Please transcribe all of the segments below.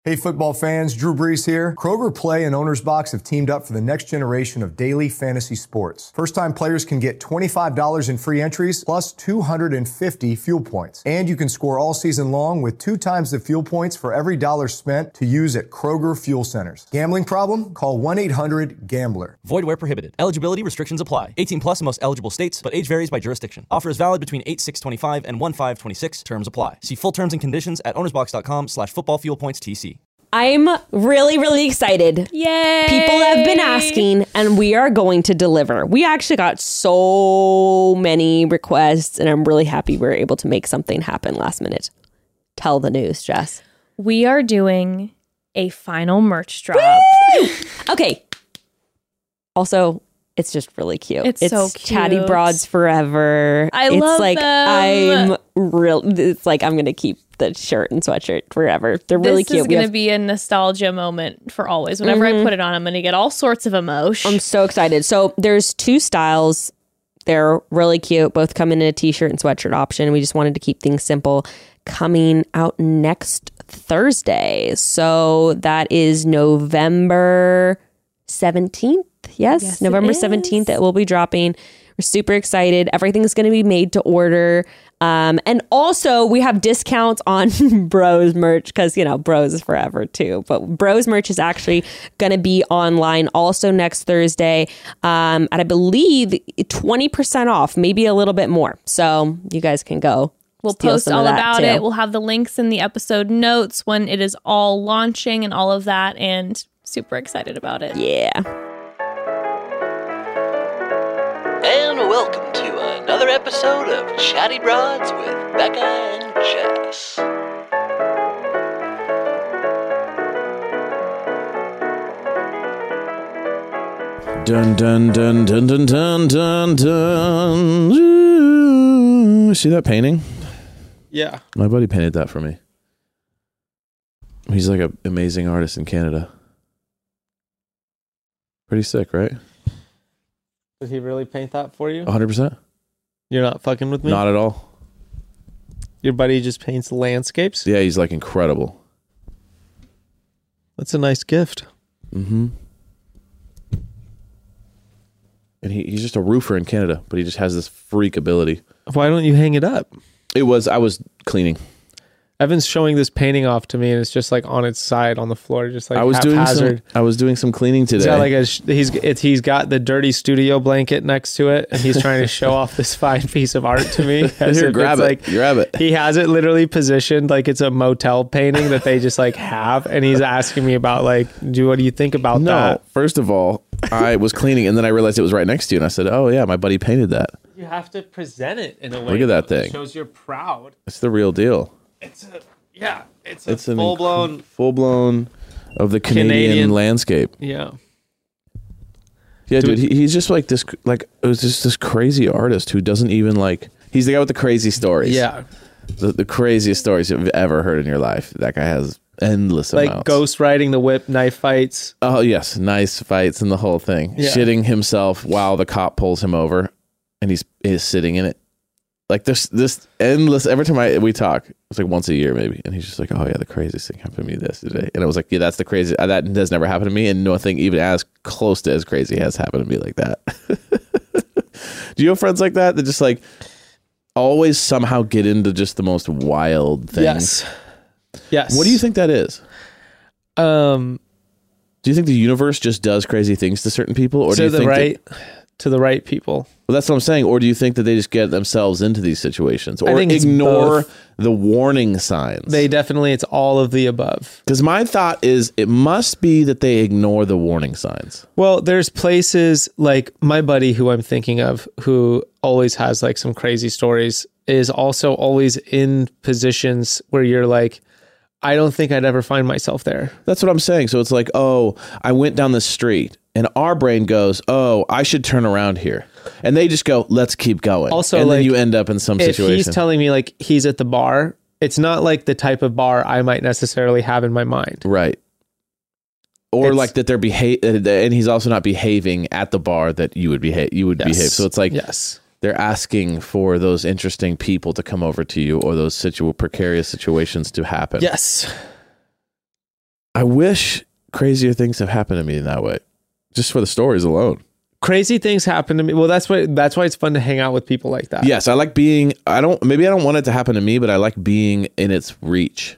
Hey football fans, Drew Brees here. Kroger Play and Owner's Box have teamed up for the next generation of daily fantasy sports. First-time players can get $25 in free entries plus 250 fuel points. And you can score all season long with 2 times the fuel points for every dollar spent to use at Kroger Fuel Centers. Gambling problem? Call 1-800-GAMBLER. Void where prohibited. Eligibility restrictions apply. 18 plus in most eligible states, but age varies by jurisdiction. Offer is valid between 8/6/25 and 1/5/26. Terms apply. See full terms and conditions at ownersbox.com/footballfuelpointstc. I'm really, really excited. Yay! People have been asking, and we are going to deliver. We actually got so many requests, and I'm really happy we were able to make something happen last minute. Tell the news, Jess. We are doing a final merch drop. Woo! Okay. Also, it's just really cute. It's so cute. Chatty Broads Forever. I love like them. It's like I'm gonna keep the shirt and sweatshirt forever. They're really cute. This is going to be a nostalgia moment for always. Whenever I put it on, I'm going to get all sorts of emotion. I'm so excited. So there's 2 styles. They're really cute. Both come in a t-shirt and sweatshirt option. We just wanted to keep things simple. Coming out next Thursday. So that is November 17th. Yes, November 17th it will be dropping. We're super excited. Everything's going to be made to order. And also we have discounts on Bros merch because, Bros is forever too. But Bros merch is actually going to be online also next Thursday. At I believe 20% off, maybe a little bit more. So you guys can go. We'll post all about it. We'll have the links in the episode notes when it is all launching and all of that. And super excited about it. Yeah. And welcome to another episode of Chatty Broads with Becca and Jess. Dun dun dun dun dun dun dun dun. Ooh, see that painting? Yeah. My buddy painted that for me. He's like an amazing artist in Canada. Pretty sick, right? Did he really paint that for you? 100%. You're not fucking with me? Not at all. Your buddy just paints landscapes? Yeah, he's like incredible. That's a nice gift. Mm-hmm. And he's just a roofer in Canada, but he just has this freak ability. Why don't you hang it up? I was cleaning. Evan's showing this painting off to me, and it's just like on its side on the floor, just like I was haphazard. doing some cleaning today. He's got he's got the dirty studio blanket next to it, and he's trying to show off this fine piece of art to me. Here, grab it. He has it literally positioned like it's a motel painting that they just like have, and he's asking me about like, what do you think about that? No, first of all, I was cleaning, and then I realized it was right next to you, and I said, "Oh yeah, my buddy painted that." You have to present it in a way. Look at that thing. Shows you're proud. It's the real deal. It's a full blown of the Canadian landscape. Yeah. Yeah, dude, he's just like this, like, it was just this crazy artist who doesn't even like, he's the guy with the crazy stories. Yeah. The craziest stories you've ever heard in your life. That guy has endless amounts. Like ghost riding the whip, knife fights. Oh, yes. Nice fights and the whole thing. Yeah. Shitting himself while the cop pulls him over and he's sitting in it. Like this endless, every time we talk, it's like once a year maybe. And he's just like, oh yeah, the craziest thing happened to me yesterday. And I was like, yeah, that's the craziest. That has never happened to me. And nothing even as close to as crazy has happened to me like that. Do you have friends like that just like always somehow get into just the most wild things? Yes. What do you think that is? Do you think the universe just does crazy things to certain people? Or do you think to the right people? Well, that's what I'm saying. Or do you think that they just get themselves into these situations, or I think ignore the warning signs? It's all of the above. Because my thought is it must be that they ignore the warning signs. Well, there's places like my buddy who I'm thinking of, who always has like some crazy stories, is also always in positions where you're like, I don't think I'd ever find myself there. That's what I'm saying. So it's like, oh, I went down the street. And our brain goes, oh, I should turn around here. And they just go, let's keep going. Also, and like, then you end up in some situation. If he's telling me like he's at the bar, it's not like the type of bar I might necessarily have in my mind. Right. Or like that they're and he's also not behaving at the bar that you would behave. So it's like, they're asking for those interesting people to come over to you, or those precarious situations to happen. Yes. I wish crazier things have happened to me in that way, just for the stories alone. Crazy things happen to me. Well, that's why it's fun to hang out with people like that. Yes, I like being. Maybe I don't want it to happen to me, but I like being in its reach.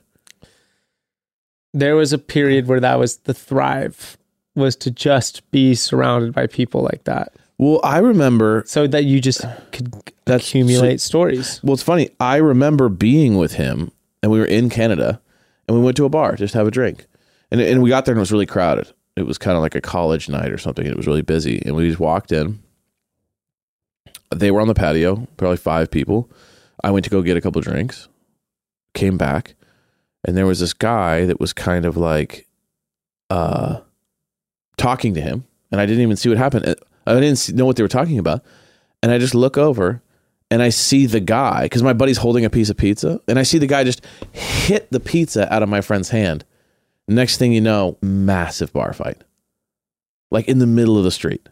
There was a period where that was the thrive, was to just be surrounded by people like that. Well, I remember so that you just could accumulate stories. Well, it's funny. I remember being with him, and we were in Canada, and we went to a bar just to have a drink, and we got there and it was really crowded. It was kind of like a college night or something. And it was really busy. And we just walked in. They were on the patio, probably 5 people. I went to go get a couple of drinks, came back, and there was this guy that was kind of like talking to him. And I didn't even see what happened. I didn't know what they were talking about. And I just look over and I see the guy, because my buddy's holding a piece of pizza. And I see the guy just hit the pizza out of my friend's hand. Next thing you know, massive bar fight. Like in the middle of the street.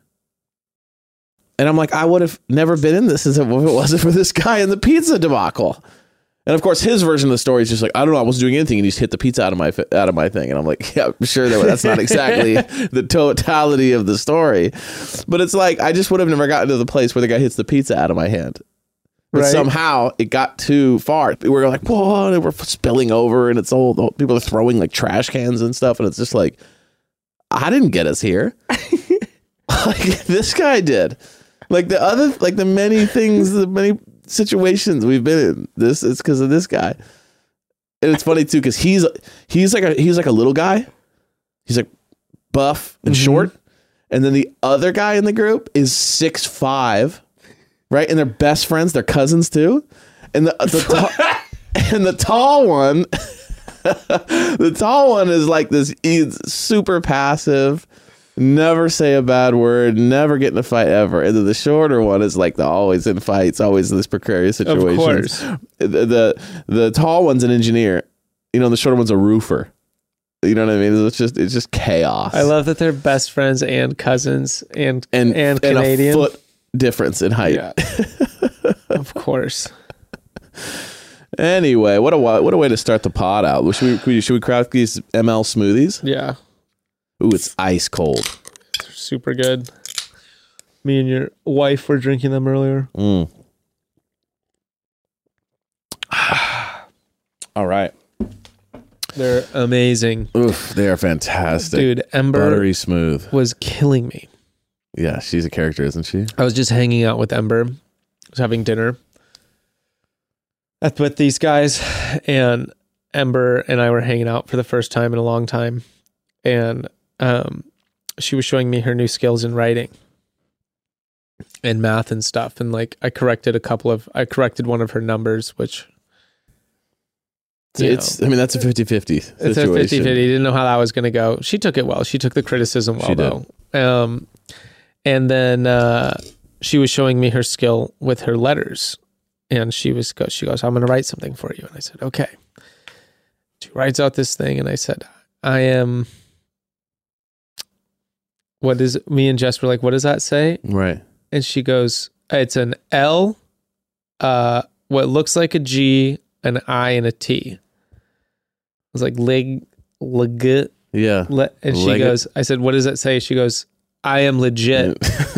And I'm like, I would have never been in this if it wasn't for this guy in the pizza debacle. And of course, his version of the story is just like, I don't know, I wasn't doing anything, and he just hit the pizza out of my thing. And I'm like, yeah, I'm sure that's not exactly the totality of the story. But it's like, I just would have never gotten to the place where the guy hits the pizza out of my hand. But somehow it got too far. We were like, whoa, and we're spilling over, and it's all people are throwing like trash cans and stuff. And it's just like, I didn't get us here. Like this guy did. Like the many things, the many situations we've been in. It's because of this guy. And it's funny too, because he's like a little guy. He's like buff and short. And then the other guy in the group is 6'5". Right, and they're best friends. They're cousins too, and the tall one, the tall one is like this. He's super passive, never say a bad word, never get in a fight ever. And then the shorter one is like always in fights, always in this precarious situations. Of course, the tall one's an engineer, and the shorter one's a roofer. You know what I mean? It's just chaos. I love that they're best friends and cousins and Canadian. And a foot difference in height. Yeah. Of course. Anyway, what a way to start the pod out. Should we crack these ML smoothies? Yeah. Ooh, it's ice cold. They're super good. Me and your wife were drinking them earlier. All right. They're amazing. Oof, they are fantastic. Dude, Ember buttery smooth was killing me. Yeah, she's a character, isn't she? I was just hanging out with Ember. I was having dinner with these guys, and Ember and I were hanging out for the first time in a long time. And she was showing me her new skills in writing and math and stuff. And like I corrected one of her numbers, which that's a 50-50 situation. It's a 50-50. Didn't know how that was going to go. She took it well. She took the criticism well, though. And then she was showing me her skill with her letters. And she goes, I'm going to write something for you. And I said, okay. She writes out this thing. And I said, me and Jess were like, what does that say? Right. And she goes, it's an L, what looks like a G, an I, and a T. I was like, legit. Yeah. And she goes, I said, what does that say? She goes, I am legit.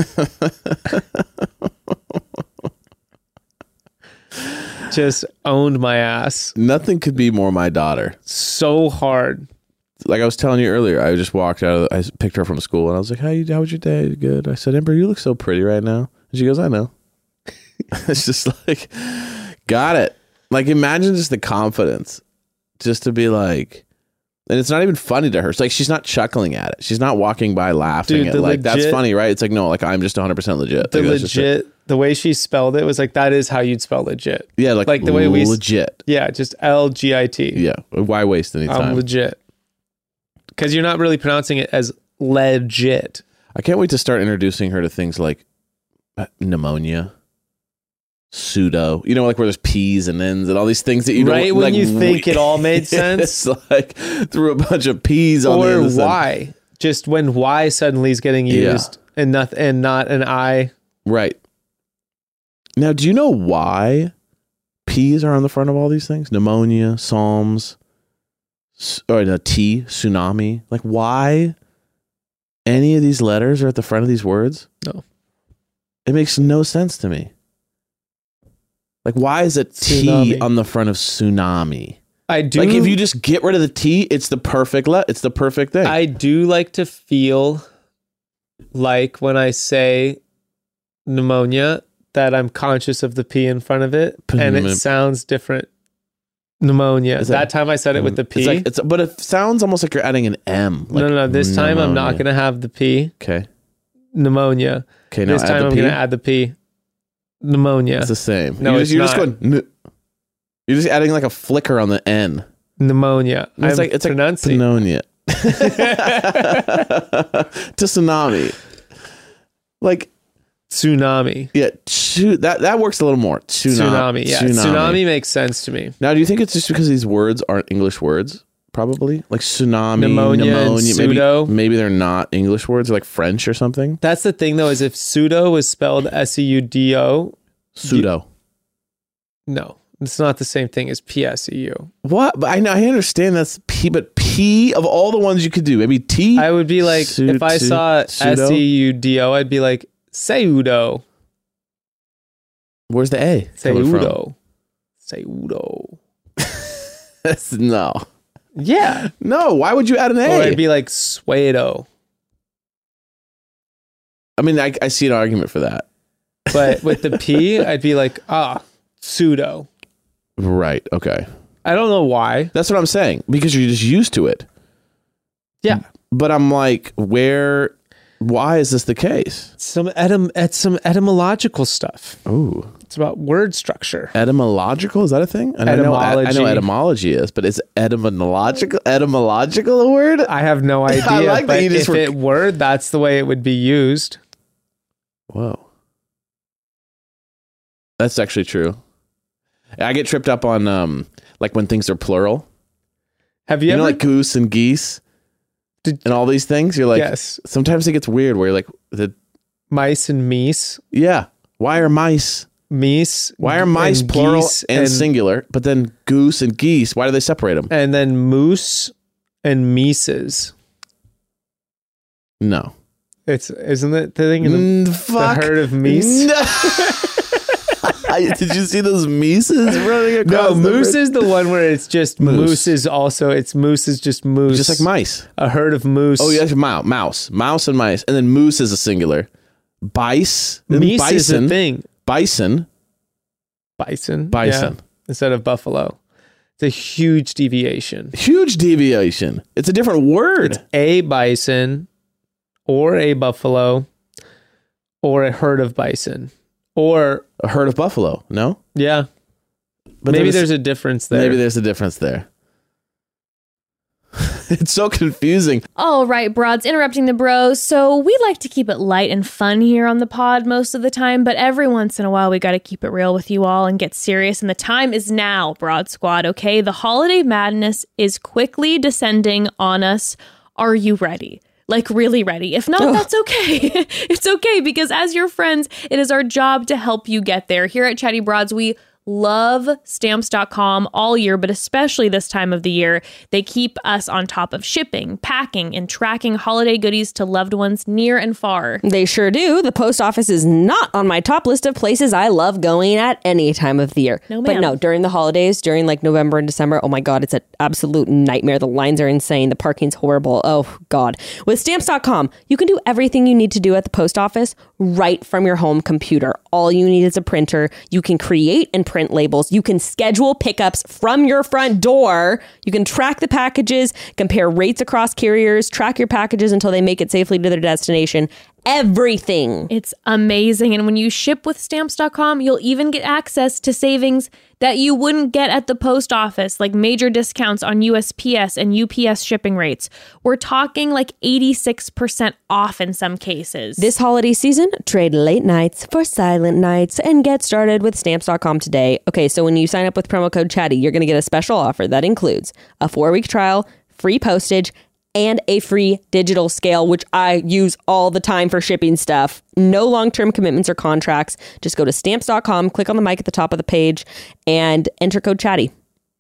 Just owned my ass. Nothing could be more my daughter. So hard. Like I was telling you earlier, I just walked out. I picked her up from school, and I was like, "How was your day? Good." I said, "Ember, you look so pretty right now." And she goes, "I know." It's just like, got it. Like imagine just the confidence, just to be like. And it's not even funny to her. It's like she's not chuckling at it. She's not walking by laughing at like, that's funny, right? It's like, no, like I'm just 100% legit. The legit, the way she spelled it was like, that is how you'd spell legit. Yeah, like the way we legit. Yeah, just LGIT. Yeah, why waste any time? I'm legit. Because you're not really pronouncing it as legit. I can't wait to start introducing her to things like pneumonia. Pseudo, like where there's P's and N's and all these things that you don't right when like, you think it all made sense. It's like threw a bunch of P's on or Y. Just when Y suddenly is getting used and not an I. Right. Now, do you know why P's are on the front of all these things? Pneumonia, Psalms, or the T, tsunami. Like, why any of these letters are at the front of these words? No. It makes no sense to me. Like, why is a T Tsunami. on the front of tsunami? I do. Like, if you just get rid of the T, it's the perfect it's the perfect thing. I do like to feel like when I say pneumonia that I'm conscious of the P in front of it, and it sounds different. Pneumonia. That time I said it with the P. But it sounds almost like you're adding an M. Like no. This time I'm not going to have the P. Okay. Pneumonia. Okay. Now this time I'm going to add the P. Pneumonia. It's the same. No, you're just going. You're just adding like a flicker on the N. Pneumonia. It's like pneumonia. To tsunami. Like tsunami. Yeah, that works a little more. Tsunami. Yeah, tsunami makes sense to me. Now, do you think it's just because these words aren't English words? Probably like tsunami, pneumonia pseudo. Maybe they're not English words, like French or something. That's the thing, though, is if pseudo was spelled SEUDO. Pseudo. No, it's not the same thing as PSEU. What? But I understand that's P, but P of all the ones you could do, maybe T. I would be like, if I saw SEUDO, I'd be like, Seudo. Where's the A? Seudo. No. Yeah. No, why would you add an A? Or I'd be like Suedo. I mean, I see an argument for that. But with the P, I'd be like, pseudo. Right, okay. I don't know why. That's what I'm saying, because you're just used to it. Yeah. But I'm like, why is this the case? Some etymological stuff. Ooh. It's about word structure. Etymological? Is that a thing? Etymology. I know etymology is, but is etymological a word? I have no idea. I like but that you just if it were, that's the way it would be used. Whoa. That's actually true. I get tripped up on like when things are plural. Have you ever like goose and geese and all these things? You're like, yes. Sometimes it gets weird where you're like mice and meese. Yeah. Why are mice? Why are mice plural and singular, but then goose and geese? Why do they separate them? And then moose and meeses. No, isn't it the thing? The herd of meese. Did you see those meeses running across? No, moose is the one where it's just moose is also moose is just moose, just like mice. A herd of moose. Oh yeah, mouse and mice, and then moose is a singular. Meese is a thing. Bison. Yeah, instead of buffalo. It's a huge deviation. It's a different word. It's a bison or a buffalo or a herd of bison or a herd of buffalo. No? Yeah. But maybe there's a difference there. Maybe there's a difference there. It's so confusing. All right, broads, interrupting the bros. So we like to keep it light and fun here on the pod most of the time, but every once in a while we got to keep it real with you all and get serious. And the time is now, Broad Squad, okay? The holiday madness is quickly descending on us. Are you ready? Like really ready? If not, that's okay. It's okay, because as your friends, it is our job to help you get there. Here at Chatty Broads, we love Stamps.com all year, but especially this time of the year. They keep us on top of shipping, packing, and tracking holiday goodies to loved ones near and far. They sure do. The post office is not on my top list of places I love going at any time of the year. No, ma'am. But no, during the holidays, during like November and December, oh my God, it's an absolute nightmare. The lines are insane. The parking's horrible. Oh God. With Stamps.com, you can do everything you need to do at the post office right from your home computer. All you need is a printer. You can create and print labels. You can schedule pickups from your front door. You can track the packages, compare rates across carriers, track your packages until they make it safely to their destination. Everything. It's amazing. And when you ship with Stamps.com, you'll even get access to savings that you wouldn't get at the post office, like major discounts on USPS and UPS shipping rates. We're talking like 86% off in some cases. This holiday season, trade late nights for silent nights and get started with Stamps.com today. Okay, so when you sign up with promo code Chatty, you're going to get a special offer that includes a 4-week trial, free postage, and a free digital scale, which I use all the time for shipping stuff. No long-term commitments or contracts. Just go to Stamps.com, click on the mic at the top of the page, and enter code Chatty.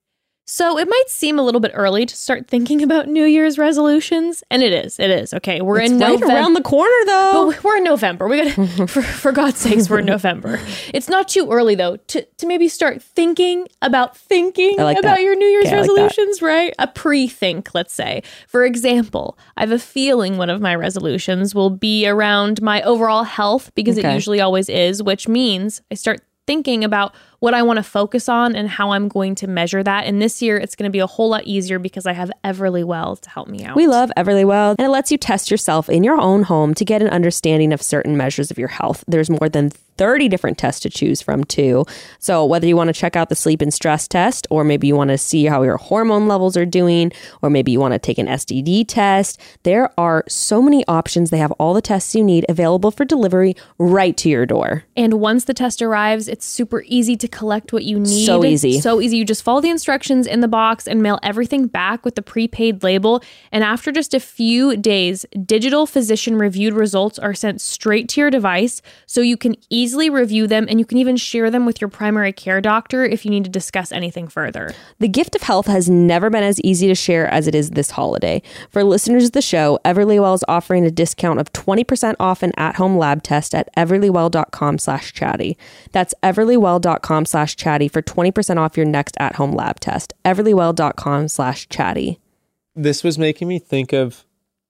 So it might seem a little bit early to start thinking about New Year's resolutions, and it is. Okay, we're It's in right November. around the corner, though. But we're in November. We got for God's sakes, we're in November. It's not too early though to maybe start thinking about I like about that. your New Year's Okay, I like that. resolutions, right? A pre-think, let's say. For example, I have a feeling one of my resolutions will be around my overall health because it Okay. usually always is, which means I start thinking about what I want to focus on and how I'm going to measure that. And this year, it's going to be a whole lot easier because I have Everlywell to help me out. We love Everlywell, and it lets you test yourself in your own home to get an understanding of certain measures of your health. There's more than 30 different tests to choose from, too. So whether you want to check out the sleep and stress test, or maybe you want to see how your hormone levels are doing, or maybe you want to take an STD test, there are so many options. They have all the tests you need available for delivery right to your door. And once the test arrives, it's super easy to collect what you need. So easy. So easy. You just follow the instructions in the box and mail everything back with the prepaid label. And after just a few days, digital physician reviewed results are sent straight to your device so you can easily review them, and you can even share them with your primary care doctor if you need to discuss anything further. The gift of health has never been as easy to share as it is this holiday. For listeners of the show, Everlywell is offering a discount of 20% off an at-home lab test at everlywell.com/chatty. That's everlywell.com/chatty for 20% off your next at-home lab test. everlywell.com/chatty. This was making me think of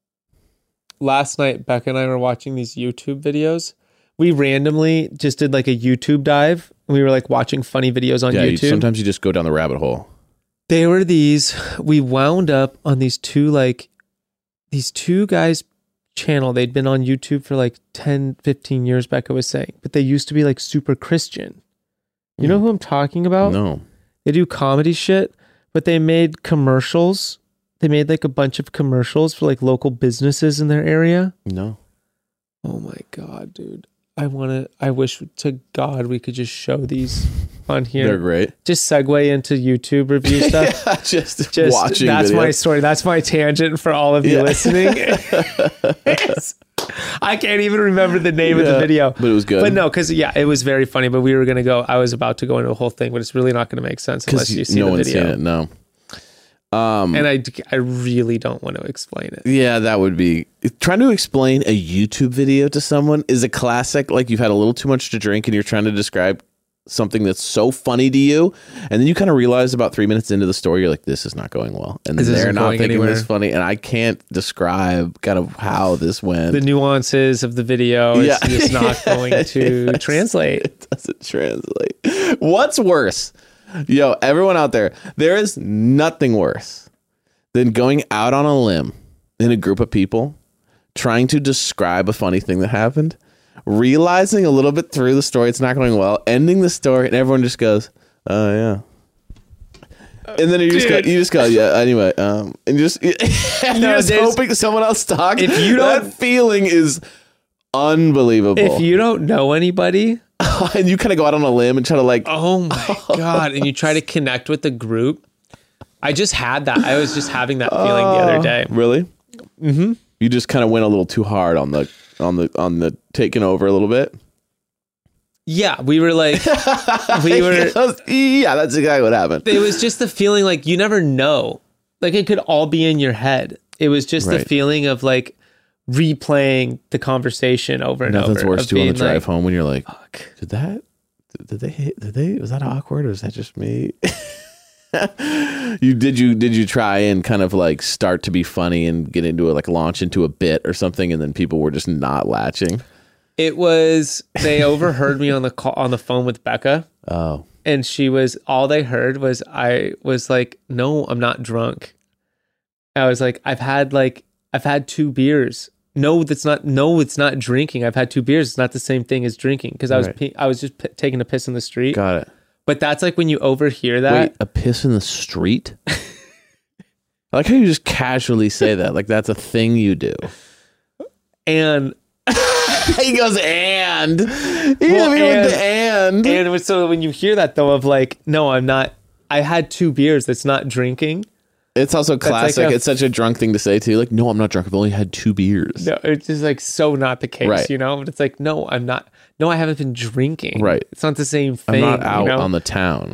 last night. Becca and I were watching these YouTube videos. We randomly just did like a YouTube dive. We were like watching funny videos on YouTube. Sometimes you just go down the rabbit hole. They were these, we wound up on these two guys' channel. They'd been on YouTube for like 10, 15 years, Becca was saying, but they used to be like super Christian. You know who I'm talking about? No. They do comedy shit, but they made commercials. They made like a bunch of commercials for like local businesses in their area. No. Oh my God, dude. I wish to God we could just show these on here. They're great. Just segue into YouTube review stuff. just That's watching my videos. story. That's my tangent for all of you listening. I can't even remember the name of the video. But it was good. But no, because it was very funny. But we were going to go, I was about to go into a whole thing, but it's really not going to make sense unless you see no the one's video. seen it. No. And I really don't want to explain it. Yeah, that would be trying to explain a YouTube video to someone is a classic. Like you've had a little too much to drink and you're trying to describe something that's so funny to you, and then you kind of realize about 3 minutes into the story, you're like, this is not going well, and This they're isn't not going thinking anywhere. this funny, and I can't describe kind of how this went. The nuances of the video is just not going to translate. It doesn't translate. What's worse? Yo, everyone out there is nothing worse than going out on a limb in a group of people, trying to describe a funny thing that happened, realizing a little bit through the story it's not going well, ending the story, and everyone just goes, "Oh yeah," and then you just go, "Yeah." Anyway, and just you're just hoping someone else talks. If you don't- that feeling is unbelievable. If you don't know anybody, and you kind of go out on a limb and try to like, oh my God, and you try to connect with the group. I just had that. I was just having that feeling the other day. Really? Mm-hmm. You just kind of went a little too hard on the taking over a little bit. Yeah, we were like, Yeah, that's exactly what happened. it was just the feeling like you never know. Like it could all be in your head. It was just the Right. feeling of like replaying the conversation over and over. Nothing's worse of too on the being drive like, home when you're like, fuck. did they was that awkward or is that just me? Did you try and kind of like start to be funny and get into it, like launch into a bit or something, and then people were just not latching? It was, they overheard me on the call, on the phone with Becca. Oh, And all they heard was, I was like, no, I'm not drunk. I was like, I've had 2 beers. No, it's not drinking. I've had 2 beers. It's not the same thing as drinking. Because I was just taking a piss in the street. got it. But that's like when you overhear that. Wait, a piss in the street? I like how you just casually say that. Like that's a thing you do. And He goes, and. and it was, so when you hear that though, of like, no, I'm not, I had 2 beers. That's not drinking. It's also like classic. a- It's such a drunk thing to say too. Like, no, I'm not drunk. I've only had 2 beers. No, it's just like so not the case, Right. you know? But it's like, no, I'm not. No, I haven't been drinking. Right. It's not the same I'm thing. not out you know? on the town.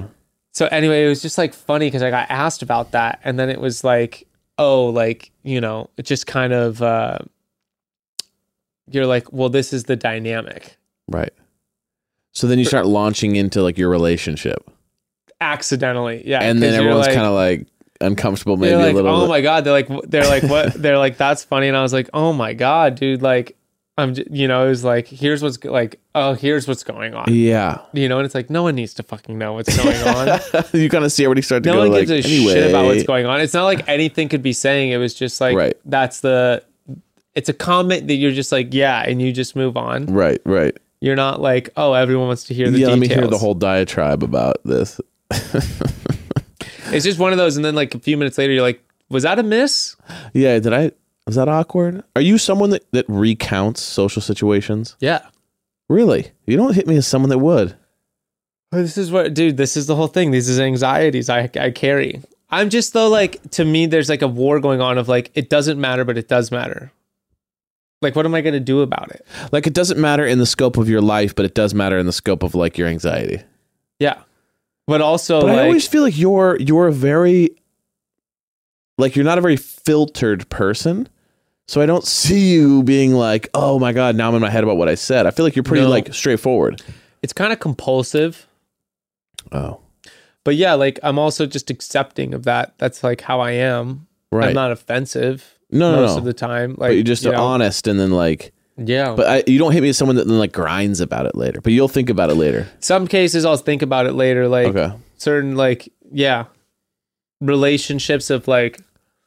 So anyway, it was just like funny because I got asked about that. And then it was like, oh, like, you know, it just kind of, you're like, well, this is the dynamic. Right. So then you start launching into like your relationship. Accidentally. Yeah. And then everyone's kind of like uncomfortable, maybe like, a little. Oh my God. They're like, what? They're like, that's funny. And I was like, oh my God, dude. Like, you know, it was like, here's what's going on. Yeah. You know, and it's like, no one needs to fucking know what's going on. You kind of see everybody start to no go one like, gives a anyway. shit about what's going on. It's not like anything could be saying. It was just like, Right. It's a comment that you're just like, yeah, and you just move on. Right. You're not like, oh, everyone wants to hear the details. Let me hear the whole diatribe about this. It's just one of those, and then like a few minutes later, you're like, was that a miss? Yeah, was that awkward? Are you someone that recounts social situations? Yeah. Really? You don't hit me as someone that would. This is the whole thing. These is anxieties I carry. I'm just though, like, to me, there's like a war going on of like, it doesn't matter, but it does matter. Like, what am I going to do about it? Like, it doesn't matter in the scope of your life, but it does matter in the scope of like your anxiety. Yeah. But also, but like, I always feel like you're a very, like, you're not a very filtered person. So I don't see you being like, oh my God, now I'm in my head about what I said. I feel like you're pretty like straightforward. It's kind of compulsive. Oh. But yeah, like, I'm also just accepting of that. That's like how I am. Right. I'm not offensive most of the time. Like, but you're just honest, and then like, yeah. But you don't hit me as someone that then like grinds about it later. But you'll think about it later. Some cases I'll think about it later. Like certain like, yeah, relationships of like,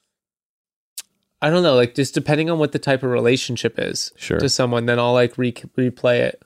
I don't know, like just depending on what the type of relationship is to someone, then I'll like replay it.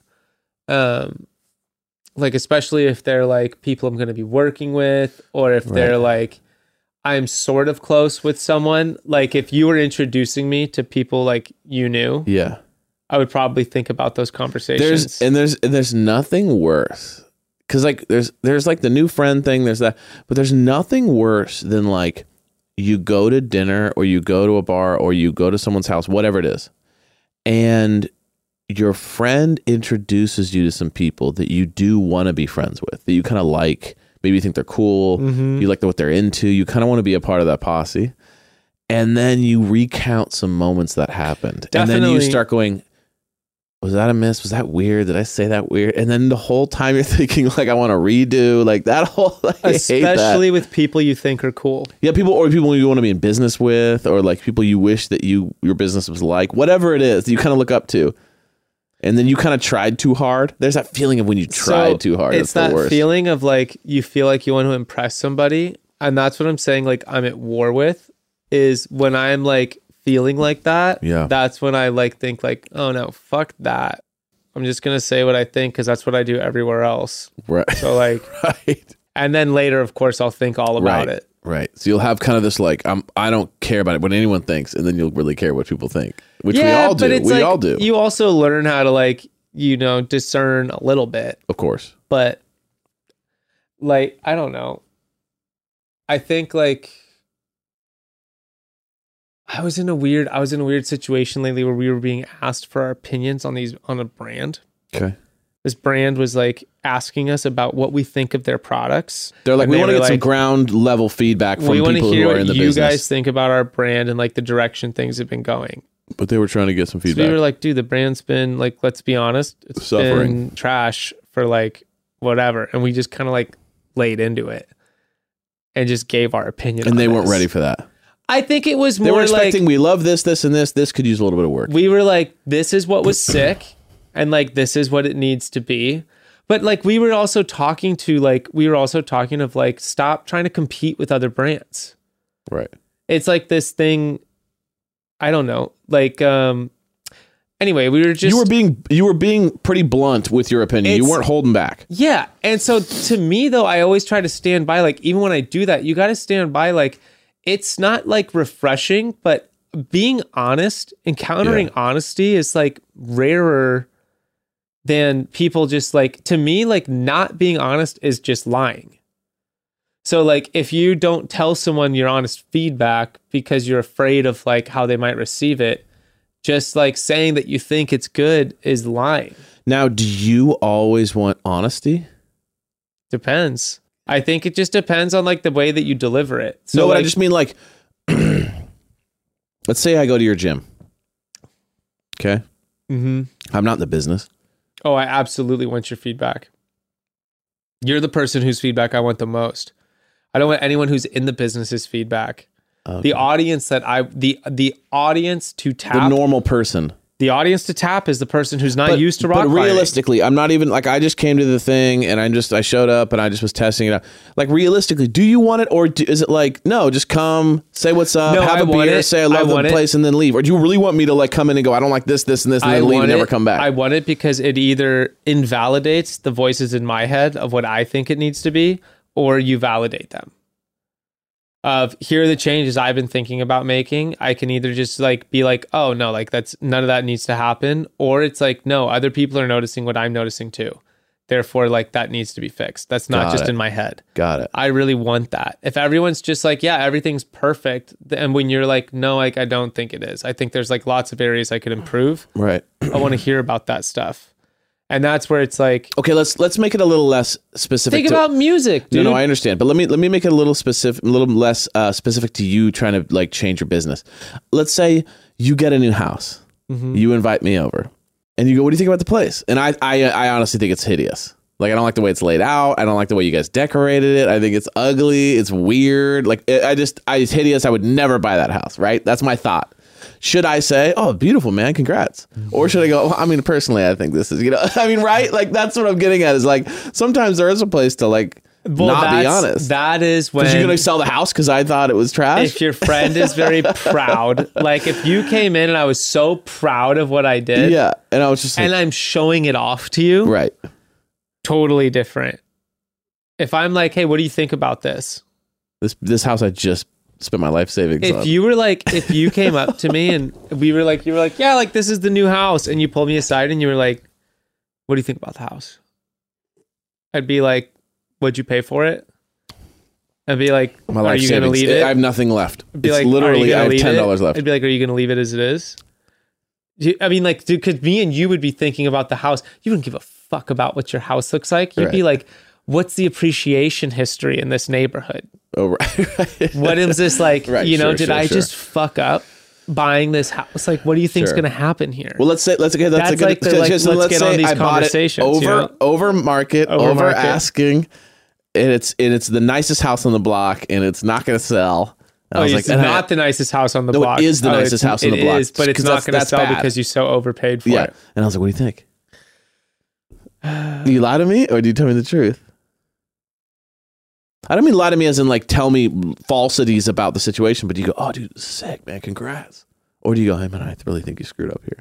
Like, especially if they're like people I'm going to be working with, or if they're like, I'm sort of close with someone. Like, if you were introducing me to people like you knew, yeah, I would probably think about those conversations. There's nothing worse, because like there's like the new friend thing, there's that, but there's nothing worse than like you go to dinner or you go to a bar or you go to someone's house, whatever it is, and your friend introduces you to some people that you do want to be friends with, that you kind of like. Maybe you think they're cool. Mm-hmm. You like what they're into. You kind of want to be a part of that posse. And then you recount some moments that happened. Definitely. And then you start going, was that a miss? Was that weird? Did I say that weird? And then the whole time you're thinking like, I want to redo like that whole, like, especially with people you think are cool. Yeah. People you want to be in business with, or like people you wish that your business was like, whatever it is that you kind of look up to. And then you kind of tried too hard. There's that feeling of when you tried too hard. It's that feeling of like, you feel like you want to impress somebody. And that's what I'm saying. Like, I'm at war with is when I'm like feeling like that. Yeah. That's when I like think like, oh no, fuck that. I'm just going to say what I think, because that's what I do everywhere else. Right. So like, right. And then later, of course, I'll think all about it. Right. So you'll have kind of this like, I don't care about it what anyone thinks, and then you'll really care what people think, which we all do. We all do. You also learn how to like, you know, discern a little bit. Of course. But like, I don't know. I think like I was in a weird situation lately where we were being asked for our opinions on a brand. Okay. This brand was like asking us about what we think of their products. They're like, we want to get some ground level feedback from people who are in the business. You guys think about our brand and like the direction things have been going. But they were trying to get some feedback. So we were like, dude, the brand's been like, let's be honest, it's suffering, been trash for like whatever. And we just kind of like laid into it and just gave our opinion. And they weren't ready for that. I think it was more they were expecting like, we love this, and this. This could use a little bit of work. We were like, this is what was sick. And like, this is what it needs to be. But like, we were also talking of like, stop trying to compete with other brands. Right. It's like this thing, I don't know. Like, anyway, we were just, you were being pretty blunt with your opinion. You weren't holding back. Yeah. And so to me though, I always try to stand by, like, even when I do that, you got to stand by, like, it's not like refreshing, but being honest, encountering honesty is like rarer than people just like, to me, like not being honest is just lying. So like, if you don't tell someone your honest feedback because you're afraid of like how they might receive it, just like saying that you think it's good is lying. Now, do you always want honesty? Depends. I think it just depends on like the way that you deliver it. So No, but like, I just mean like, let's say I go to your gym. Okay. mm-hmm. I'm not in the business. Oh, I absolutely want your feedback. You're the person whose feedback I want the most. I don't want anyone who's in the business's feedback. Okay. The audience that the audience to tap, The normal person. the audience to tap is the person who's not used to rock But climbing. realistically, I'm not even like, I just came to the thing and I showed up and I just was testing it out. Like realistically, do you want it, or is it like, no, just come, say what's up, No, have I a want beer, it. say I I love the want it. place, and then leave? Or do you really want me to like come in and go, I don't like this, and then leave and never come back? I want it because it either invalidates the voices in my head of what I think it needs to be, or you validate them. Of here are the changes I've been thinking about making. I can either just like be like, oh no, like that's none of that needs to happen, or it's like, no, other people are noticing what I'm noticing too. Therefore, like that needs to be fixed. That's not Got just it. in my head. Got it. I really want that. If everyone's just like, yeah, everything's perfect, and when you're like, no, like I don't think it is. I think there's like lots of areas I could improve. Right. I want to hear about that stuff. And that's where it's like, Okay, let's make it a little less specific. think about music, dude. No, I understand, but let me make it a little specific, a little less specific to you trying to like change your business. Let's say you get a new house, you invite me over, and you go, "What do you think about the place?" And I honestly think it's hideous. Like I don't like the way it's laid out. I don't like the way you guys decorated it. I think it's ugly. It's weird. Like it's hideous. I would never buy that house. Right? That's my thought. Should I say, "Oh, beautiful, man, congrats," or should I go, "I mean, personally, I think this is," I mean, right? Like that's what I'm getting at. Is like sometimes there is a place to like not be honest. That is when Because you're gonna sell the house because I thought it was trash. if your friend is very proud, like if you came in and I was so proud of what I did, Yeah, and I was just like, and I'm showing it off to you, right. totally different. If I'm like, hey, what do you think about this? This house I just spent my life savings on. If you were like, if you came up to me and you were like, yeah, like this is the new house, and you pulled me aside and you were like, what do you think about the house? I'd be like, what'd you pay for it? I'd be like, My are life you going to savings. leave it? I have nothing left. I'd be It's like, literally I are you have gonna leave $10 it? left. I'd be like, are you going to leave it as it is? I mean, like, dude, because me and you would be thinking about the house. You wouldn't give a fuck about what your house looks like. You'd be like, what's the appreciation history in this neighborhood? Oh, right. What is this like? Right, you know, sure, did sure, I sure. just fuck up buying this house? Like, what do you think's Sure. going to happen here? Well, let's say that's a That's good. like the, like, just let's get on say these I bought it conversations, over you know? over market, Over over market. asking, and it's the nicest house on the block, and it's not going to sell. And I was it's like, not the nicest house on the No, it block. is the nicest house on the block, It is, but it's 'cause not that's- going to that's sell bad. because you so overpaid for yeah. it. And I was like, what do you think? Do you lie to me, or do you tell me the truth? I don't mean lie to me as in like tell me falsities about the situation, but you go, oh, dude, this is sick, man, congrats. Or do you go, hey, man, I really think you screwed up here.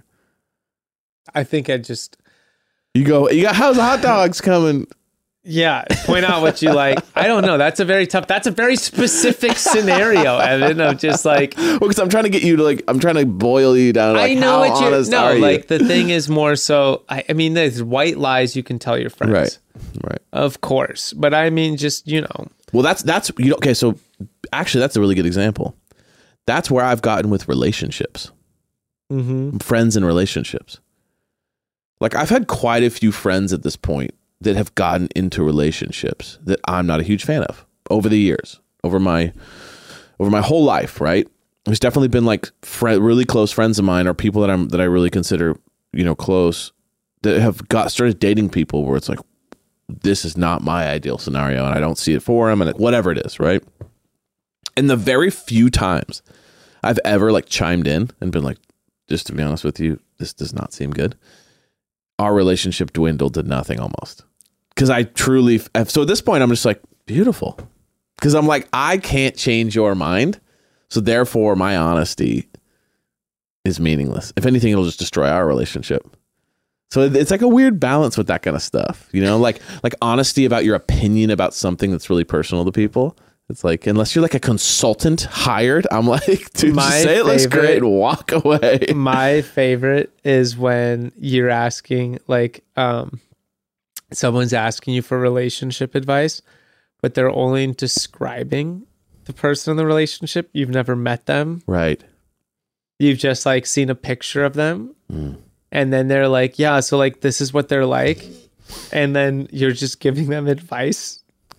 I think I just, You go, how's the hot dogs coming? yeah, point out what you like. I don't know. That's a very specific scenario, Evan, of just like, Well, because I'm trying to get you to like, I'm trying to boil you down. Like, I know how what you're, honest no, are you? like the thing is more so, I mean, there's white lies you can tell your friends. Right. Of course. But I mean, just, you know. Well, that's you know, okay. So actually, that's a really good example. That's where I've gotten with relationships, friends and relationships. Like I've had quite a few friends at this point that have gotten into relationships that I'm not a huge fan of over the years, over my whole life. Right. There's definitely been like really close friends of mine or people that I really consider, you know, close that have started dating people where it's like, this is not my ideal scenario and I don't see it for him and whatever it is, right? And the very few times I've ever like chimed in and been like, just to be honest with you, this does not seem good. Our relationship dwindled to nothing almost. Because I truly, so at this point, I'm just like, beautiful. Because I'm like, I can't change your mind. So therefore, my honesty is meaningless. If anything, it'll just destroy our relationship. So it's like a weird balance with that kind of stuff, you know, like honesty about your opinion about something that's really personal to people. It's like, unless you're like a consultant hired, I'm like, dude, just say it looks great and walk away. My favorite is when you're asking, like, someone's asking you for relationship advice, but they're only describing the person in the relationship. You've never met them. Right. You've just like seen a picture of them. And then they're like, yeah, so like, this is what they're like. And then you're just giving them advice.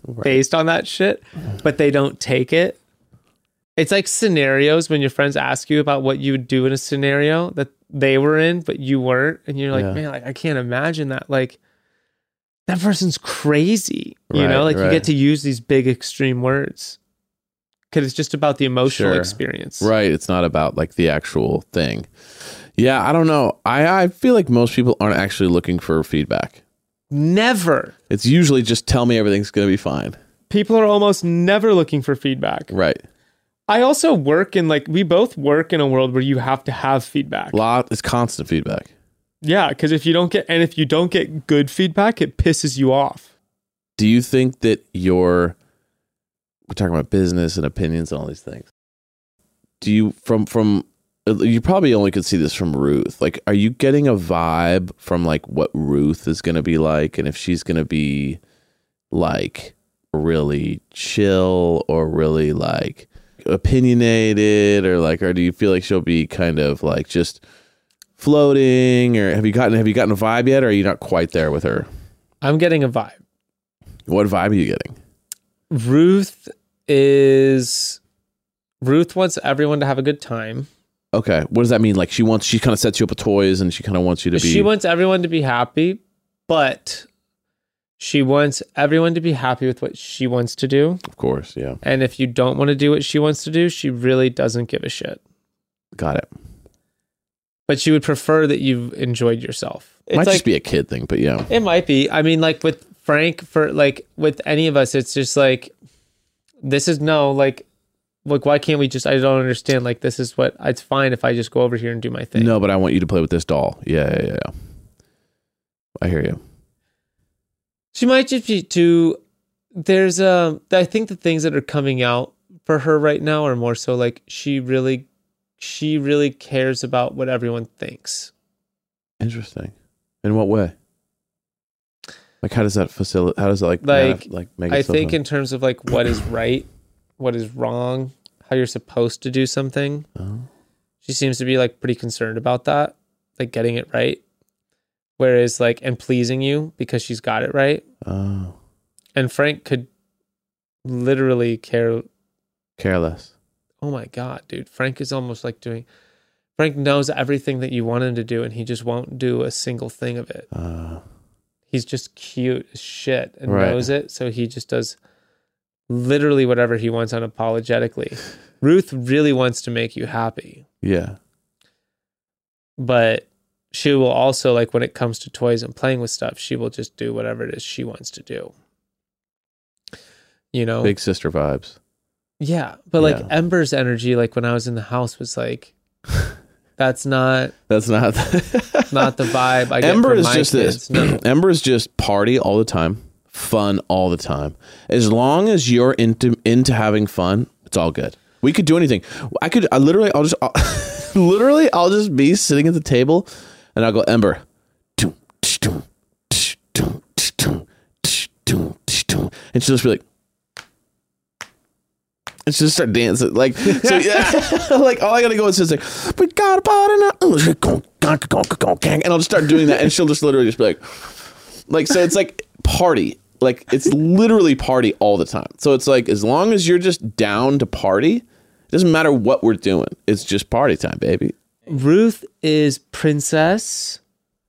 based on that shit, but they don't take it. It's like scenarios when your friends ask you about what you would do in a scenario that they were in, but you weren't. And you're like, man, like, I can't imagine that. Like, that person's crazy. You know, like you get to use these big extreme words because it's just about the emotional experience. Right. It's not about like the actual thing. Yeah. I don't know. I feel like most people aren't actually looking for feedback. Never. It's usually just tell me everything's going to be fine. People are almost never looking for feedback. Right. I also work in we both work in a world where you have to have feedback. It's constant feedback. Yeah, because if you don't get good feedback, it pisses you off. Do you think that we're talking about business and opinions and all these things? Do you you probably only could see this from Ruth. Like, are you getting a vibe from like what Ruth is going to be like, and if she's going to be like really chill or really like opinionated, or do you feel like she'll be kind of like just floating, or have you gotten a vibe yet, or are you not quite there with her? I'm getting a vibe. What vibe are you getting? Ruth wants everyone to have a good time. Okay. What does that mean? Like she kind of sets you up with toys and she kind of wants you to be... She wants everyone to be happy, but she wants everyone to be happy with what she wants to do. Of course, yeah. And if you don't want to do what she wants to do, she really doesn't give a shit. Got it. But she would prefer that you enjoyed yourself. It might just be a kid thing, but yeah. It might be. I mean, like with Frank, with any of us, it's just like, this is why can't we just, I don't understand. Like, this is it's fine if I just go over here and do my thing. No, but I want you to play with this doll. Yeah. I hear you. She might just be too, I think the things that are coming out for her right now are more so like, she really cares about what everyone thinks. Interesting. In what way? Like, how does that facilitate? How does it make it I think in terms of like what is right, what is wrong, how you're supposed to do something. Oh. She seems to be like pretty concerned about that, like getting it right. Whereas and pleasing you because she's got it right. Oh. And Frank could literally care less. Oh my God, dude. Frank is almost like Frank knows everything that you want him to do, and he just won't do a single thing of it. He's just cute as shit and knows it. So he just does literally whatever he wants unapologetically. Ruth really wants to make you happy. Yeah. But she will also, like, when it comes to toys and playing with stuff, she will just do whatever it is she wants to do. You know? Big sister vibes. Yeah. But like Ember's energy, like when I was in the house, was like, that's not not the vibe I get Ember from is my just kids. this. No. Ember is just party all the time, fun all the time. As long as you're into having fun, it's all good. We could do anything. I'll just be sitting at the table, and I'll go, Ember, and she'll just be like, and she'll just start dancing, like, so yeah, like all I gotta go is just like, we got a party now, and I'll just start doing that, and she'll just literally just be like, so it's like party, like it's literally party all the time. So it's like, as long as you're just down to party, it doesn't matter what we're doing. It's just party time, baby. Ruth is princess.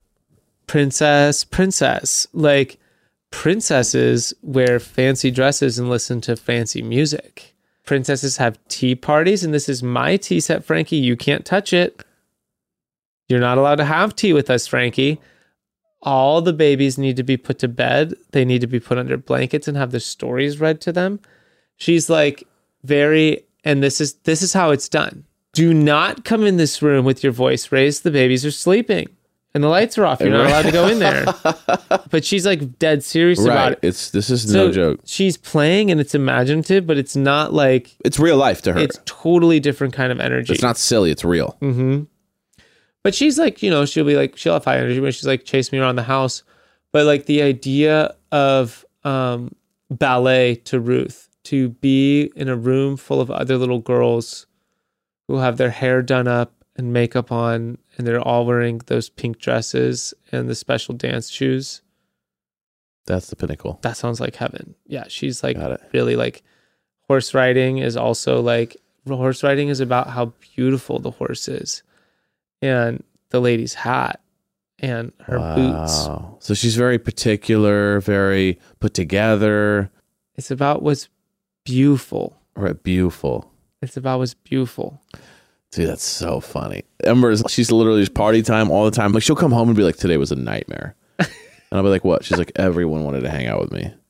Like, princesses wear fancy dresses and listen to fancy music. Princesses have tea parties, and this is my tea set, Frankie. You can't touch it. You're not allowed to have tea with us, Frankie. All the babies need to be put to bed. They need to be put under blankets and have their stories read to them. She's like and this is how it's done. Do not come in this room with your voice raised. The babies are sleeping and the lights are off. You're not allowed to go in there. But she's like dead serious about it. This is no joke. She's playing and it's imaginative, but it's not like, it's real life to her. It's totally different kind of energy. It's not silly. It's real. Mm-hmm. But she's like, she'll have high energy when she's like chase me around the house. But like the idea of ballet to Ruth, to be in a room full of other little girls who have their hair done up and makeup on, and they're all wearing those pink dresses and the special dance shoes. That's the pinnacle. That sounds like heaven. Yeah, she's like Got it. really like horse riding is also like horse riding is about how beautiful the horse is and the lady's hat and her boots. So she's very particular, very put together. It's about what's beautiful. Right, beautiful. It's about what's beautiful. Dude, that's so funny. She's literally just party time all the time. Like she'll come home and be like, today was a nightmare. And I'll be like, what? She's like, everyone wanted to hang out with me.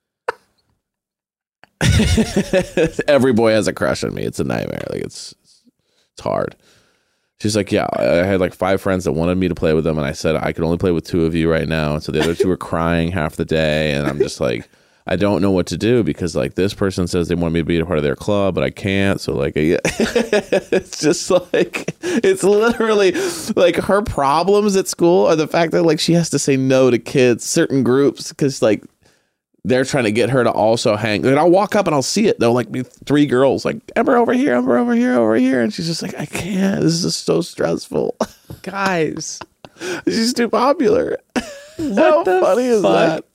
Every boy has a crush on me. It's a nightmare. Like it's hard. She's like, yeah, I had like 5 friends that wanted me to play with them. And I said, I could only play with 2 of you right now. And so the other 2 were crying half the day. And I'm just like, I don't know what to do because like this person says they want me to be a part of their club, but I can't. So like, it's just like, it's literally like her problems at school are the fact that like she has to say no to kids, certain groups, because like they're trying to get her to also hang. And I'll walk up and I'll see it. There'll like be 3 girls like, Ember over here, Ember over here, over here. And she's just like, I can't. This is so stressful. Guys, she's too popular. How funny is that?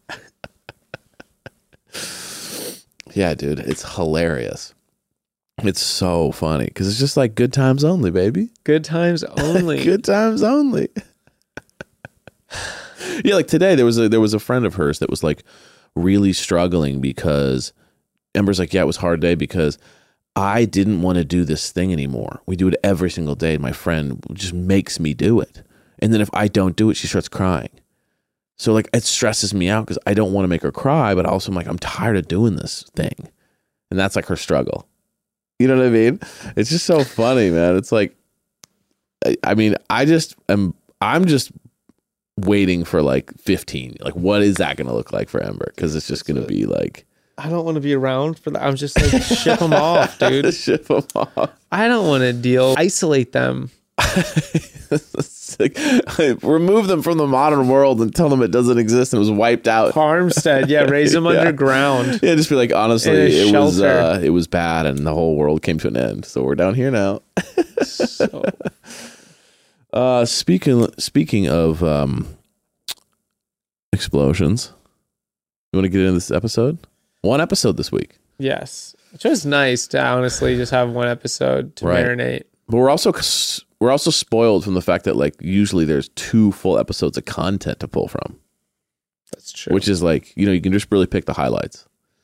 Yeah, dude, it's hilarious. It's so funny because it's just like good times only, baby. Good times only. Good times only. Yeah, like today there was a friend of hers that was like really struggling because Ember's like, yeah, it was a hard day because I didn't want to do this thing anymore. We do it every single day, and my friend just makes me do it. And then if I don't do it, she starts crying. So like it stresses me out because I don't want to make her cry, but also I'm like, I'm tired of doing this thing. And that's like her struggle. You know what I mean? It's just so funny, man. It's like, I mean, I'm just waiting for like 15. Like, what is that going to look like for Ember? Because it's just going to be like, I don't want to be around for that. I'm just like, ship them off, dude. Ship them off. I don't want to isolate them. Like, remove them from the modern world and tell them it doesn't exist and it was wiped out. Farmstead, yeah, raise them underground. Yeah, just be like, honestly, it was bad and the whole world came to an end. So we're down here now. Speaking of explosions, you want to get into this episode? 1 episode this week. Yes, which was nice to honestly just have 1 episode to marinate. But we're also spoiled from the fact that like usually there's 2 full episodes of content to pull from. That's true. Which is like, you know, you can just really pick the highlights.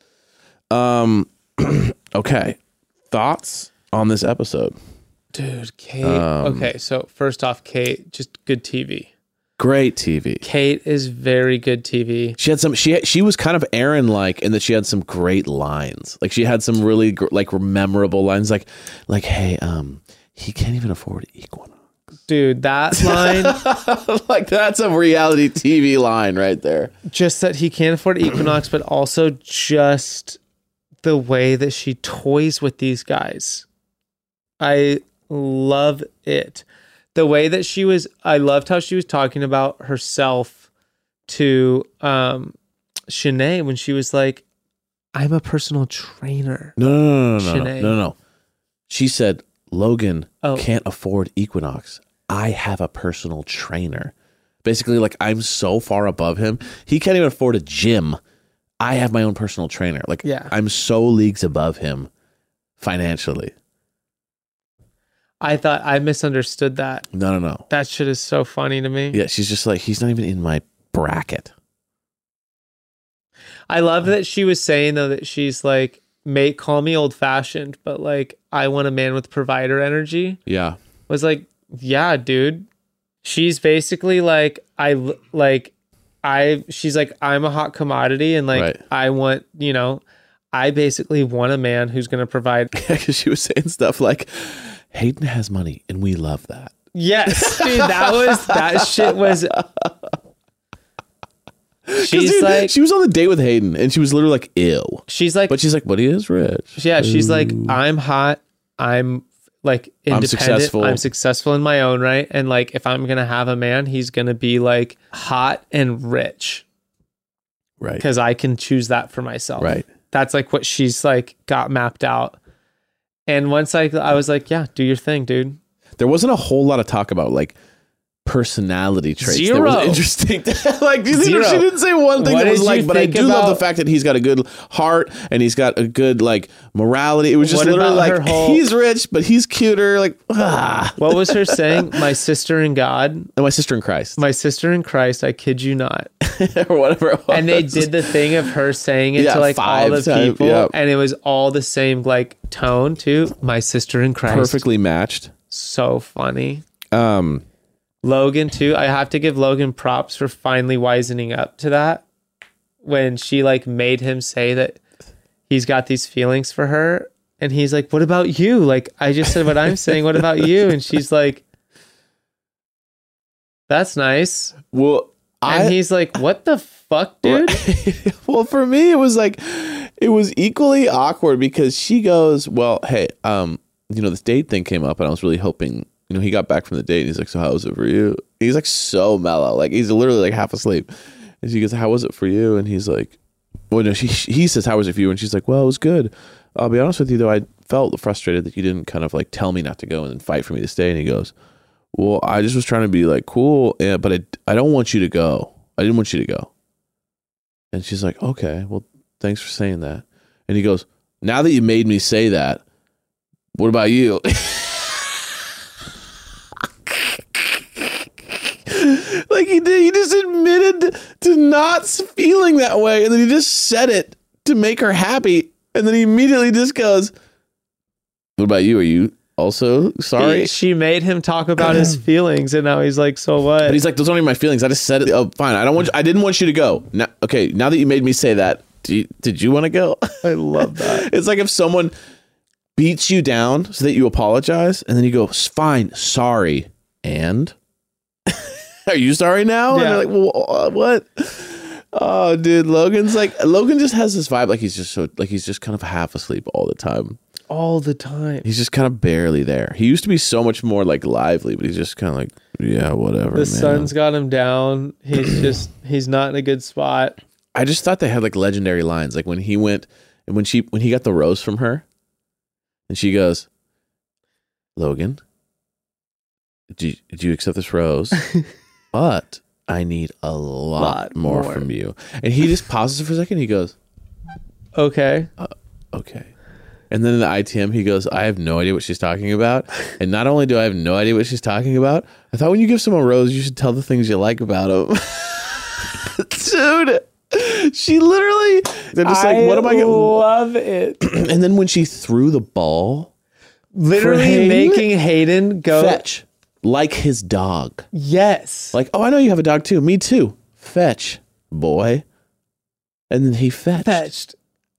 Okay. Thoughts on this episode? Dude, Kate. Okay, so first off, Kate, just good TV. Great TV. Kate is very good TV. She had some. She was kind of Aaron-like in that she had some great lines. Like she had some really like memorable lines. Like, hey, he can't even afford Equinox. Dude, that line. Like that's a reality TV line right there. Just that he can't afford Equinox, but also just the way that she toys with these guys. I love it. The way that I loved how she was talking about herself to Shanae when she was like, I'm a personal trainer. No. She said, Logan can't afford Equinox. I have a personal trainer. Basically, like, I'm so far above him. He can't even afford a gym. I have my own personal trainer. Like, yeah. I'm so leagues above him financially. I thought I misunderstood that. No. That shit is so funny to me. Yeah, she's just like, he's not even in my bracket. I love that she was saying, though, that she's like, call me old fashioned, but like, I want a man with provider energy. Yeah. Was like, yeah, dude. She's basically like, she's like, I'm a hot commodity and like, right. I want, I basically want a man who's going to provide. Because she was saying stuff like, Hayden has money and we love that. Yes, dude, that shit was. She's like, she was on the date with Hayden and she was literally like, ew. She's like, but he is rich. Yeah, she's like, I'm hot. I'm like independent. I'm successful in my own right. And like, if I'm going to have a man, he's going to be like hot and rich. Right. Because I can choose that for myself. Right. That's like what she's like got mapped out. And once I was like, yeah, do your thing, dude. There wasn't a whole lot of talk about like personality traits Zero. that was interesting. Like, do you think Zero. she didn't say one thing What that was did you like, but I think do love the about- fact that he's got a good heart and he's got a good like morality. It was just What literally about her like whole- he's rich, but he's cuter. Like, What was her saying? My sister in God, and my sister in Christ, my sister in Christ, I kid you not. or whatever it was. And they did the thing of her saying it Yeah, to like all 5 the times, people, yeah. and it was all the same like tone too. My sister in Christ, perfectly matched. so funny. Logan too. I have to give Logan props for finally wisening up to that when she like made him say that he's got these feelings for her, and he's like, "What about you?" Like, I just said what I'm saying. What about you? And she's like, "That's nice." Well, And he's like, "What the fuck, dude?" well, for me, it was like, it was equally awkward because she goes, well, hey, this date thing came up and I was really hoping, he got back from the date and he's like, so how was it for you? He's like so mellow. Like he's literally like half asleep. And she goes, how was it for you? And he's like, well, no, he says, how was it for you? And she's like, well, it was good. I'll be honest with you though. I felt frustrated that you didn't kind of like tell me not to go and then fight for me to stay. And he goes, well, I just was trying to be like cool, but I don't want you to go. I didn't want you to go. And she's like, okay, well, thanks for saying that. And he goes, now that you made me say that, what about you? Like he did. He just admitted to not feeling that way. And then he just said it to make her happy. And then he immediately just goes, what about you? Are you also sorry? She made him talk about his feelings, and now he's like, so what? But he's like, those aren't even my feelings. I just said it. Oh, fine. I didn't want you to go. Now, okay. Now that you made me say that, did you want to go? I love that. It's like if someone beats you down so that you apologize and then you go, fine, sorry. And are you sorry now? Yeah. And they're like, well, what? Oh, dude. Logan just has this vibe. Like he's just kind of half asleep all the time. All the time. He's just kind of barely there. He used to be so much more like lively, but he's just kind of like, yeah, whatever. The man. sun's got him down. He's not in a good spot. I just thought they had like legendary lines. Like when he went and when he got the rose from her and she goes, Logan, do you accept this rose? But I need a lot more from you. And he just pauses for a second. He goes, Okay. okay. And then in the ITM, he goes, I have no idea what she's talking about. And not only do I have no idea what she's talking about, I thought when you give someone a rose, you should tell the things you like about them. Dude, she literally, they're just like, what am I going to love it. And then when she threw the ball, Literally Hayden? making Hayden go. fetch, like his dog. Yes. Like, oh, I know you have a dog too. Me too. Fetch, boy. And then he fetched.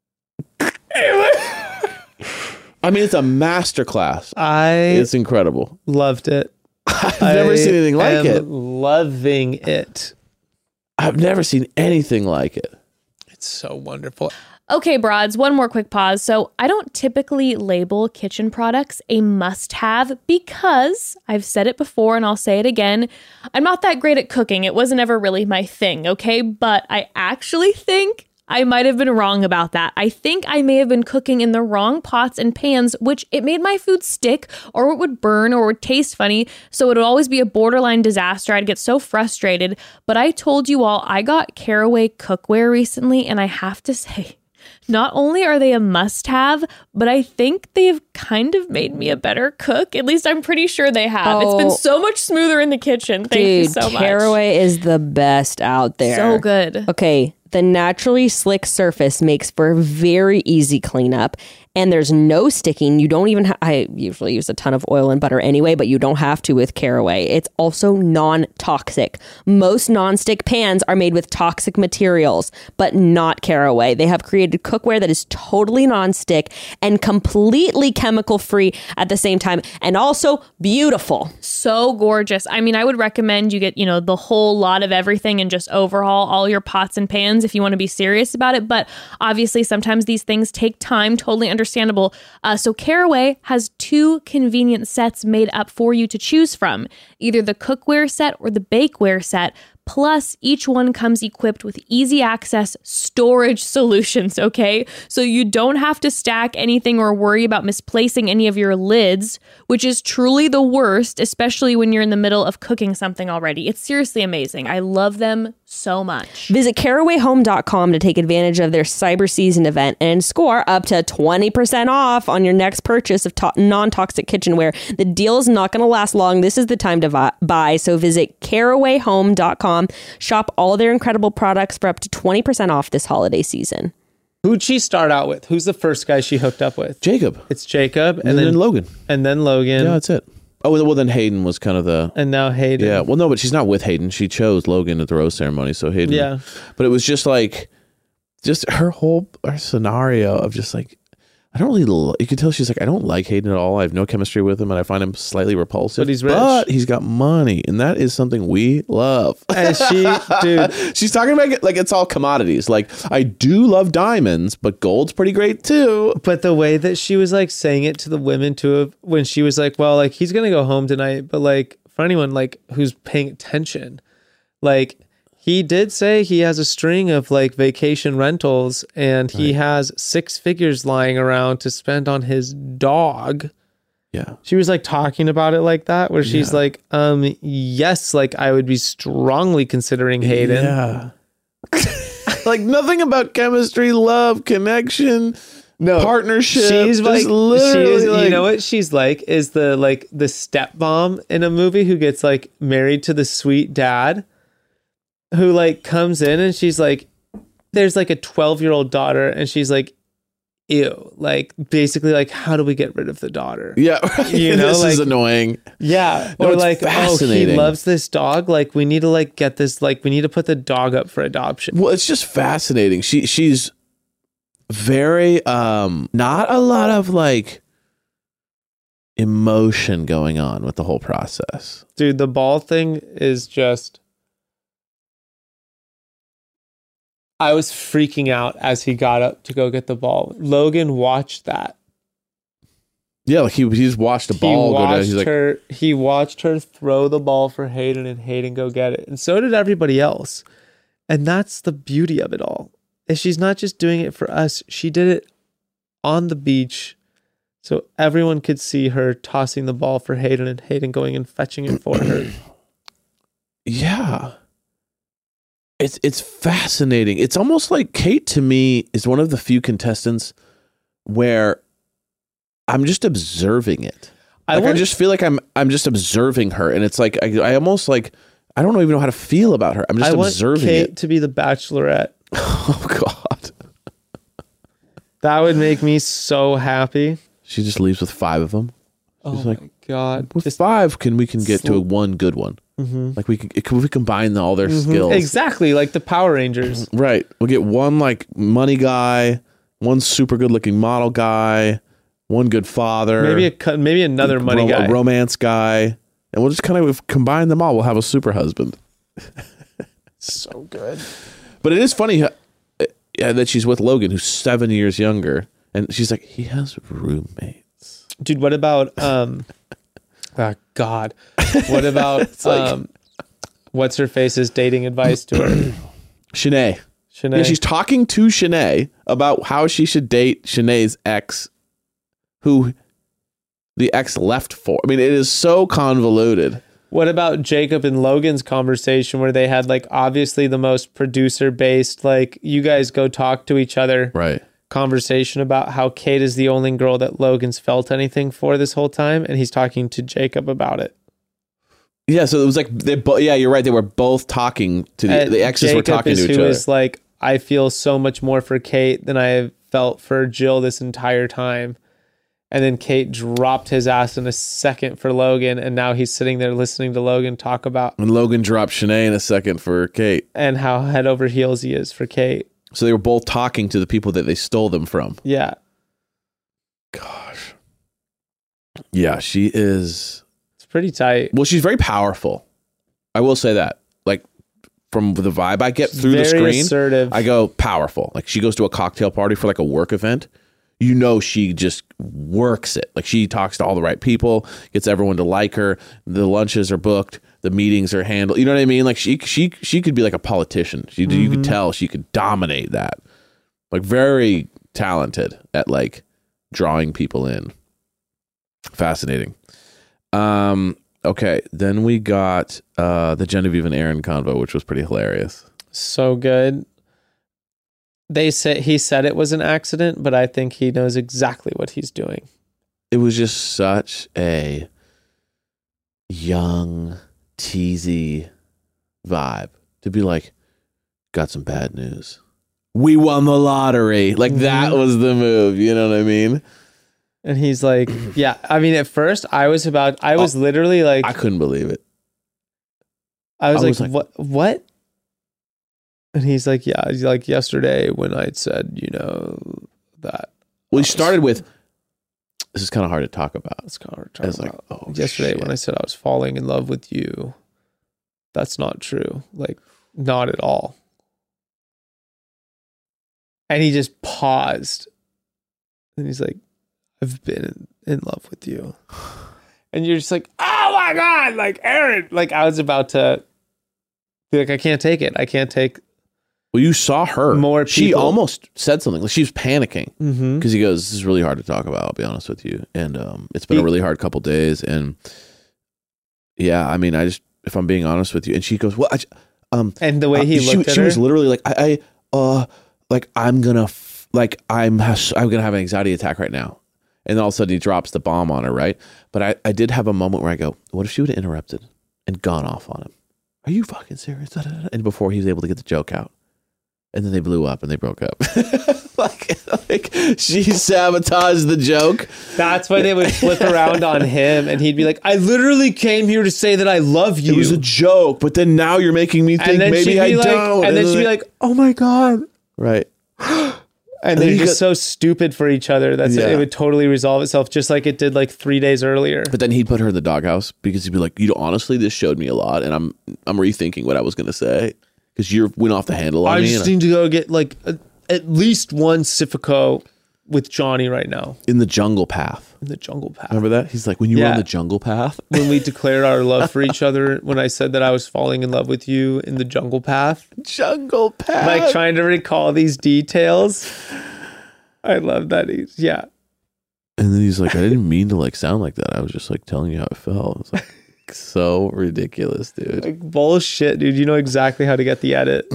I mean, it's a masterclass. It's incredible. Loved it. I've never seen anything like it. Loving it. I've never seen anything like it. It's so wonderful. Okay, broads, one more quick pause. So I don't typically label kitchen products a must-have because I've said it before and I'll say it again. I'm not that great at cooking. It wasn't ever really my thing, okay? But I actually think I might have been wrong about that. I think I may have been cooking in the wrong pots and pans, which it made my food stick or it would burn or it would taste funny. So it would always be a borderline disaster. I'd get so frustrated. But I told you all, I got Caraway cookware recently, and I have to say, not only are they a must-have, but I think they've kind of made me a better cook. At least I'm pretty sure they have. It's been so much smoother in the kitchen. Thank you so much. Caraway is the best out there. So good. Okay, the naturally slick surface makes for very easy cleanup, and there's no sticking. You don't even I usually use a ton of oil and butter anyway, but you don't have to with Caraway. It's also non-toxic. Most non-stick pans are made with toxic materials, but not Caraway. They have created cookware that is totally non-stick and completely chemical-free at the same time, and also beautiful. So gorgeous. I mean, I would recommend you get, the whole lot of everything and just overhaul all your pots and pans if you want to be serious about it. But obviously, sometimes these things take time. Totally understandable. So Caraway has 2 convenient sets made up for you to choose from, either the cookware set or the bakeware set. Plus, each one comes equipped with easy access storage solutions, okay? So you don't have to stack anything or worry about misplacing any of your lids, which is truly the worst, especially when you're in the middle of cooking something already. It's seriously amazing. I love them so much. Visit carawayhome.com to take advantage of their Cyber Season event and score up to 20% off on your next purchase of non-toxic kitchenware. The deal is not going to last long. This is the time to buy. So visit carawayhome.com. Shop all their incredible products for up to 20% off this holiday season. Who'd she start out with? Who's the first guy she hooked up with? Jacob. It's Jacob. And then Logan. And then Logan. Yeah, that's it. Oh, well, then Hayden was kind of the... And now Hayden. Yeah, well, no, but she's not with Hayden. She chose Logan at the rose ceremony, so Hayden... Yeah. But it was just like... Just her scenario of just like... I don't really... You could tell she's like, I don't like Hayden at all. I have no chemistry with him, and I find him slightly repulsive. But he's rich. But he's got money, and that is something we love. And dude... She's talking about it like it's all commodities. Like, I do love diamonds, but gold's pretty great too. But the way that she was like saying it to the women too, when she was like, well, like he's gonna go home tonight, but like for anyone like who's paying attention, like he did say he has a string of like vacation rentals and he has 6 figures lying around to spend on his dog. Yeah. She was like talking about it like that, where she's like, yes, like I would be strongly considering Hayden. Yeah. Like nothing about chemistry, love, connection, partnership. She's like, literally like, you know what she's like is the stepmom in a movie who gets like married to the sweet dad, who like comes in and she's like, there's like a 12-year-old daughter and she's like, ew, like basically like, how do we get rid of the daughter? Yeah, you know, this like, is annoying. Yeah, No, or it's like, fascinating. oh, he loves this dog. Like, we need to like get this. Like, we need to put the dog up for adoption. Well, it's just fascinating. She's very not a lot of like emotion going on with the whole process. Dude, the ball thing is just... I was freaking out as he got up to go get the ball. Logan watched that. Yeah, like he's watched the ball go down. He's like, he watched her throw the ball for Hayden and Hayden go get it. And so did everybody else. And that's the beauty of it all. Is she's not just doing it for us. She did it on the beach so everyone could see her tossing the ball for Hayden and Hayden going and fetching it for her. Yeah. It's fascinating. It's almost like Kate to me is one of the few contestants where I'm just observing it. I just feel like I'm just observing her, and it's like I almost like I don't even know how to feel about her. I'm just observing Kate it. to be the Bachelorette. Oh God, that would make me so happy. She just leaves with 5 of them. She's oh like, my God! With 5, we can get to one good one. Mm-hmm. Like we combine all their skills. Exactly, like the Power Rangers. Right. We'll get one like money guy, one super good looking model guy, one good father, maybe another money guy, a romance guy, and we'll just kind of combine them all. We'll have a super husband. So good. But it is funny that she's with Logan, who's 7 years younger, and she's like, he has roommates. Dude, what about oh God. What about like, what's her face's dating advice to her? Shanae. Yeah, she's talking to Shanae about how she should date Shanae's ex, who the ex left for. I mean, it is so convoluted. What about Jacob and Logan's conversation where they had like obviously the most producer based, like you guys go talk to each other. Right. Conversation about how Kate is the only girl that Logan's felt anything for this whole time, and he's talking to Jacob about it. Yeah, so it was like yeah, you're right. They were both talking to the exes were talking to each other. Who is like, I feel so much more for Kate than I have felt for Jill this entire time. And then Kate dropped his ass in a second for Logan, and now he's sitting there listening to Logan talk about. And Logan dropped Shanae in a second for Kate, and how head over heels he is for Kate. So they were both talking to the people that they stole them from. Yeah. Gosh. Yeah, she is. It's pretty tight. Well, she's very powerful. I will say that. Like, from the vibe I get through the screen, assertive. I go powerful. Like, she goes to a cocktail party for like a work event. You know, she just works it. Like she talks to all the right people, gets everyone to like her. The lunches are booked, the meetings are handled. You know what I mean? Like she could be like a politician. You could tell she could dominate that. Like very talented at like drawing people in. Fascinating. Okay, then we got the Genevieve and Aaron convo, which was pretty hilarious. So good. He said it was an accident, but I think he knows exactly what he's doing. It was just such a young, teasy vibe to be like, got some bad news. We won the lottery. Like that was the move. You know what I mean? And he's like, yeah. I mean, at first I was literally like, I couldn't believe it. I was like, what? And he's like, yeah. He's like, yesterday when I said, that. Well, he started with, this is kind of hard to talk about. It's kind of hard to talk about. Like, oh, yesterday shit. when I said I was falling in love with you, that's not true. Like, not at all. And he just paused. And he's like, I've been in love with you. And you're just like, oh my God, like Aaron. Like I was about to be like, I can't take it. I can't take. Well, you saw her. More people. She almost said something. Like she was panicking Mm-hmm. because he goes, "This is really hard to talk about. I'll be honest with you." And it's been a really hard couple days. And yeah, I mean, if I'm being honest with you, and she goes, "Well," and the way he looked at she her, was literally like, I'm gonna have an anxiety attack right now." And then all of a sudden he drops the bomb on her, right? But I did have a moment where I go, what if she would have interrupted and gone off on him? Are you fucking serious? And before he was able to get the joke out. And then they blew up and they broke up. like she sabotaged the joke. that's why they would flip around on him and he'd be like, I literally came here to say that I love you. It was a joke, but then now you're making me think maybe I don't. And then she'd be like, oh my God. Right. And they're just so stupid for each other. It would totally resolve itself just like it did like 3 days earlier. But then he'd put her in the doghouse because he'd be like, honestly, this showed me a lot, and I'm rethinking what I was going to say because you went off the handle on me. I just need to go get like at least one Siffico with Johnny right now. In the jungle path. In the jungle path. Remember that? He's like, when you were on the jungle path. When we declared our love for each other, when I said that I was falling in love with you in the jungle path. Jungle path. Like trying to recall these details. I love that. Yeah. And then he's like, I didn't mean to like sound like that. I was just like telling you how it felt. It's like so ridiculous, dude. Like bullshit, dude. You know exactly how to get the edit.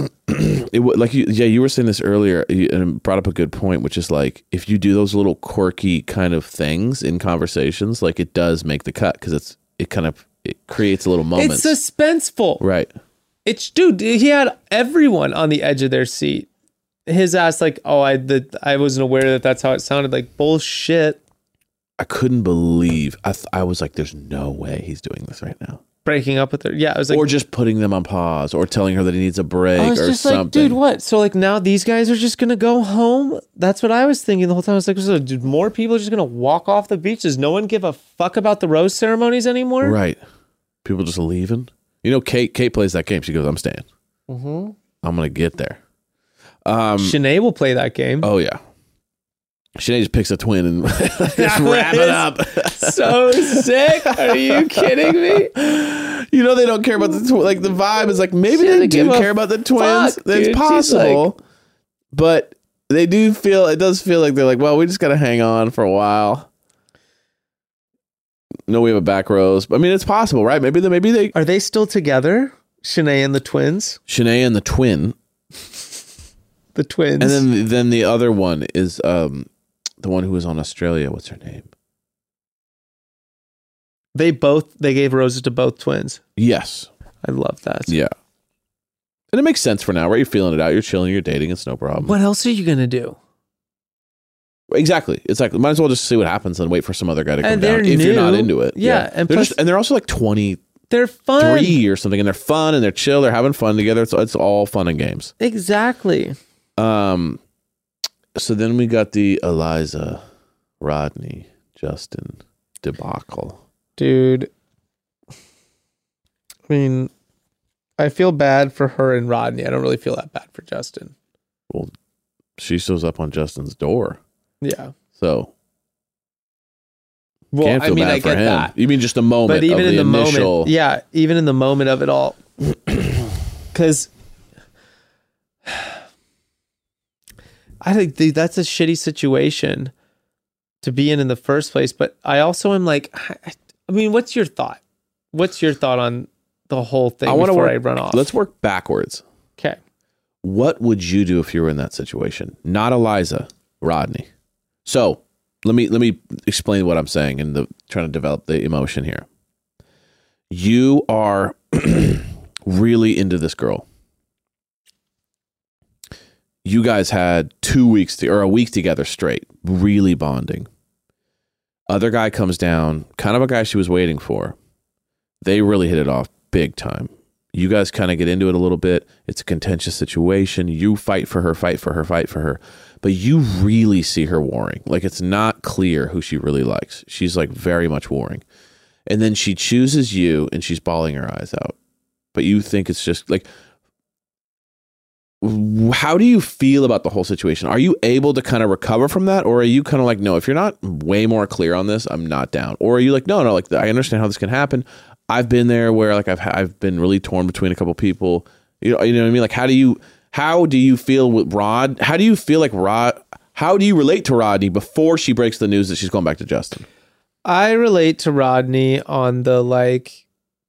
You were saying this earlier and brought up a good point, which is like, if you do those little quirky kind of things in conversations, like it does make the cut because it creates a little moment. It's suspenseful. Right. Dude, he had everyone on the edge of their seat. His ass like, I wasn't aware that's how it sounded. Like bullshit. I couldn't believe I was like, there's no way he's doing this right now. Breaking up with her. Yeah, I was like, or just putting them on pause or telling her that he needs a break I was or just something. like, dude, what? So like now these guys are just gonna go home? That's what I was thinking the whole time. I was like, so dude, more people are just gonna walk off the beach? Does no one give a fuck about the rose ceremonies anymore? Right. People just leaving. Kate plays that game. She goes, I'm staying. Mm-hmm. I'm gonna get there. Shanae will play that game. Oh yeah. Shanae just picks a twin and just wrap it up. So sick. Are you kidding me? They don't care about the the vibe is like maybe they do care about the twins. It's possible. But they do feel it does feel like they're like, well, we just gotta hang on for a while. No, we have a back rows. I mean, it's possible, right? Maybe they are they still together? Shanae and the twins? Shanae and the twin. The twins. And then the other one is the one who was on Australia. What's her name? They gave roses to both twins. Yes. I love that. Yeah. And it makes sense for now, right? You're feeling it out. You're chilling. You're dating. It's no problem. What else are you going to do? Exactly. It's like, might as well just see what happens and wait for some other guy to come And down they're if you're not new. into it. Yeah. And they're also like 23 they're fun. or something, and they're fun and they're chill. They're having fun together. It's all fun and games. Exactly. So then we got the Eliza, Rodney, Justin debacle. Dude. I mean, I feel bad for her and Rodney. I don't really feel that bad for Justin. Well, she shows up on Justin's door. Yeah. So Well, can't I feel mean, bad I for get him. that. You mean just the moment But even of in the initial... moment, yeah, even in the moment of it all, because I think that's a shitty situation to be in the first place. But I also am like, I mean, what's your thought? What's your thought on the whole thing before I run off? Let's work backwards. Okay. What would you do if you were in that situation? Not Eliza, Rodney. So let me explain what I'm saying and trying to develop the emotion here. You are really into this girl. You guys had 2 weeks or a week together straight, really bonding. Other guy comes down, kind of a guy she was waiting for. They really hit it off big time. You guys kind of get into it a little bit. It's a contentious situation. You fight for her. But you really see her warring. Like, it's not clear who she really likes. She's like very much warring. And then she chooses you and she's bawling her eyes out. But you think it's just like, how do you feel about the whole situation? Are you able to kind of recover from that? Or are you kind of like, no, if you're not way more clear on this, I'm not down? Or are you like, no, like I understand how this can happen. I've been there where like I've been really torn between a couple people. You know what I mean? Like, how do you feel with Rod? How do you feel like how do you relate to Rodney before she breaks the news that she's going back to Justin? I relate to Rodney on the like,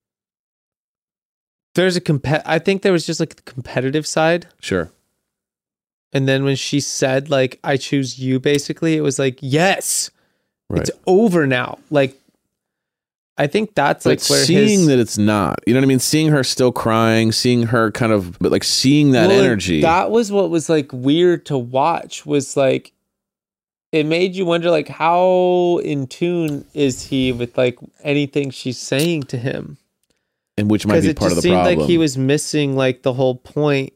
there's I think there was just like the competitive side. Sure. And then when she said like, I choose you, basically, it was like, yes, right. It's over now. Like, I think that's like where seeing that it's not, you know what I mean? Seeing her still crying, seeing her kind of, but like seeing that energy. That was what was like weird to watch, was like, it made you wonder like, how in tune is he with like anything she's saying to him? And which might be part of the problem. Because it just seemed like he was missing like the whole point.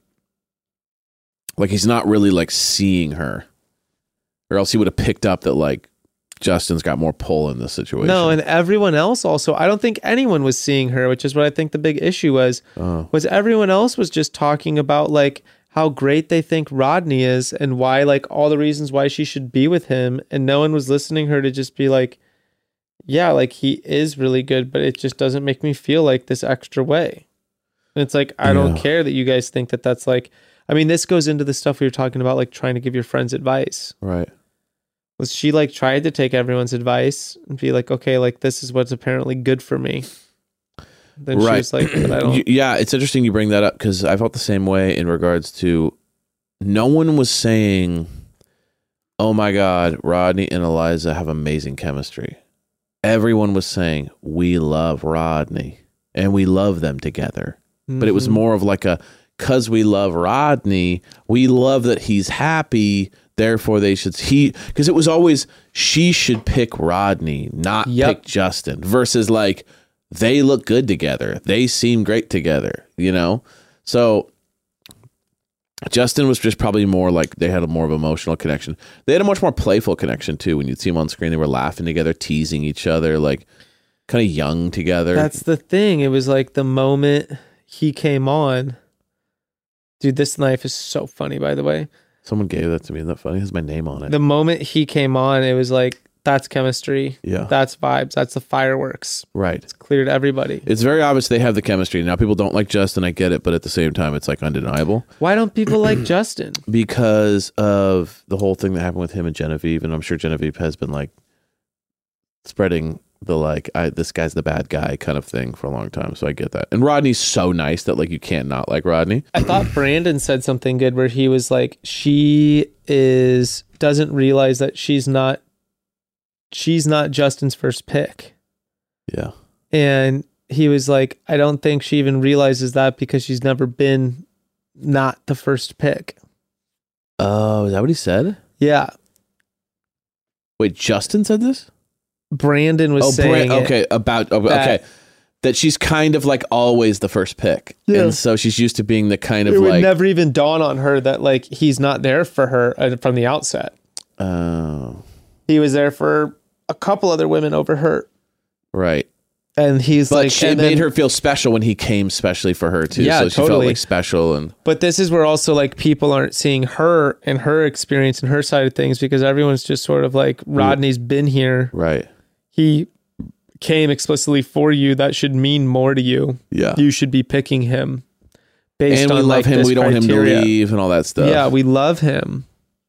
Like he's not really like seeing her, or else he would have picked up that like Justin's got more pull in this situation. No, and everyone else also. I don't think anyone was seeing her, which is what I think the big issue was. Was everyone else was just talking about like how great they think Rodney is and why, like, all the reasons why she should be with him, and no one was listening her to just be like, yeah, like he is really good, but it just doesn't make me feel like this extra way. And it's like, I don't care that you guys think that that's like, I mean, this goes into the stuff we were talking about, like trying to give your friends advice. Right. Was she like tried to take everyone's advice and be like, okay, like this is what's apparently good for me. Then right. she was like, but I don't. Yeah, it's interesting you bring that up because I felt the same way in regards to no one was saying, oh my God, Rodney and Eliza have amazing chemistry. Everyone was saying, we love Rodney and we love them together. Mm-hmm. But it was more of like because we love Rodney, we love that he's happy. Therefore, because it was always she should pick Rodney, not pick Justin, versus like they look good together. They seem great together, you know? So Justin was just probably more like they had a more of an emotional connection. They had a much more playful connection too. When you'd see them on screen, they were laughing together, teasing each other, like kind of young together. That's the thing. It was like the moment he came on. Dude, this knife is so funny, by the way. Someone gave that to me. Isn't that funny? It has my name on it. The moment he came on, it was like, that's chemistry. Yeah. That's vibes. That's the fireworks. Right. It's clear to everybody. It's very obvious they have the chemistry. Now, people don't like Justin. I get it. But at the same time, it's like undeniable. Why don't people like Justin? Because of the whole thing that happened with him and Genevieve. And I'm sure Genevieve has been like spreading the like, this guy's the bad guy kind of thing for a long time. So I get that. And Rodney's so nice that like you can't not like Rodney. I thought Brandon said something good where he was like, doesn't realize that she's not Justin's first pick. Yeah. And he was like, I don't think she even realizes that because she's never been not the first pick. Oh, is that what he said? Yeah. Wait, Justin said this? Brandon was saying that she's kind of like always the first pick. Yeah. And so she's used to being the kind of it like... It would never even dawn on her that like he's not there for her from the outset. Oh. He was there for a couple other women over her. Right. And he's But like, it made her feel special when he came specially for her too. Yeah, so she felt totally. like special. And but this is where also like people aren't seeing her and her experience and her side of things because everyone's just sort of like, Rodney's been here. right. He came explicitly for you. That should mean more to you. Yeah. You should be picking him based And we on love like him. this We don't want him to criteria. leave and all that stuff. Yeah, we love him.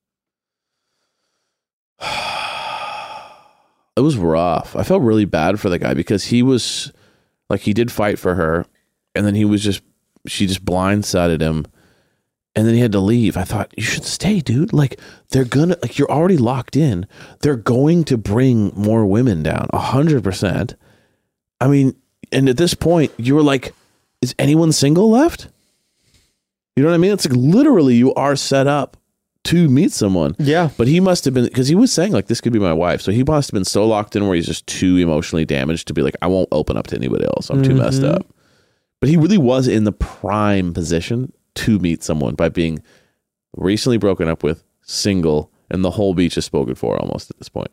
It was rough. I felt really bad for the guy because he was like, he did fight for her, and then she just blindsided him, and then he had to leave. I thought, you should stay, dude. Like, they're gonna, like, you're already locked in. They're going to bring more women down 100%. I mean, and at this point you were like, is anyone single left? You know what I mean? It's like literally you are set up to meet someone. Yeah. But he must have been, because he was saying like, this could be my wife. So he must have been so locked in where he's just too emotionally damaged to be like, I won't open up to anybody else. I'm too messed up. But he really was in the prime position to meet someone by being recently broken up with, single, and the whole beach is spoken for almost at this point.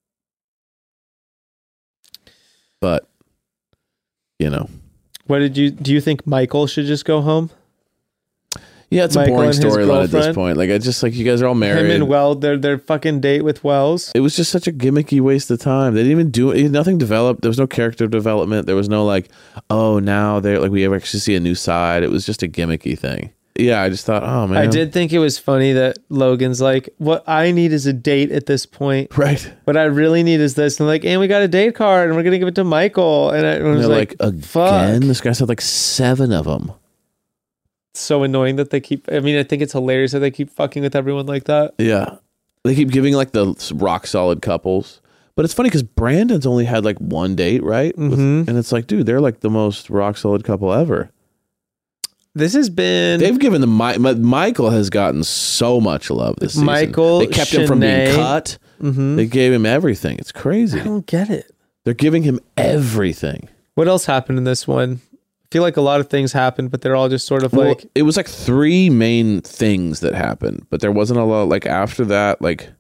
But, you know. Do you think Michael should just go home? Yeah, it's Michael a boring and his storyline at this girlfriend? point. Like, I just like, you guys are all married. Him and Wells, their fucking date with Wells. It was just such a gimmicky waste of time. They didn't even do it. Nothing developed. There was no character development. There was no like, oh, now they're like, we ever actually see a new side. It was just a gimmicky thing. Yeah, I just thought, oh man. I did think it was funny that Logan's like, what I need is a date at this point. Right. What I really need is this. And like, and we got a date card and we're going to give it to Michael. And I was They're like, again, fuck. this guy said like 7 of them. So annoying that they keep, I mean, I think it's hilarious that they keep fucking with everyone like that. Yeah. They keep giving like the rock solid couples. But it's funny because Brandon's only had like 1 date, right? And it's like, dude, they're like the most rock solid couple ever. This has been... They've given Michael has gotten so much love this season. Michael, they kept him from being Shanae. cut. They gave him everything. It's crazy. I don't get it. They're giving him everything. What else happened in this one? I feel like a lot of things happened, but they're all just sort of Well, like... it was like 3 main things that happened, but there wasn't a lot like after that, like,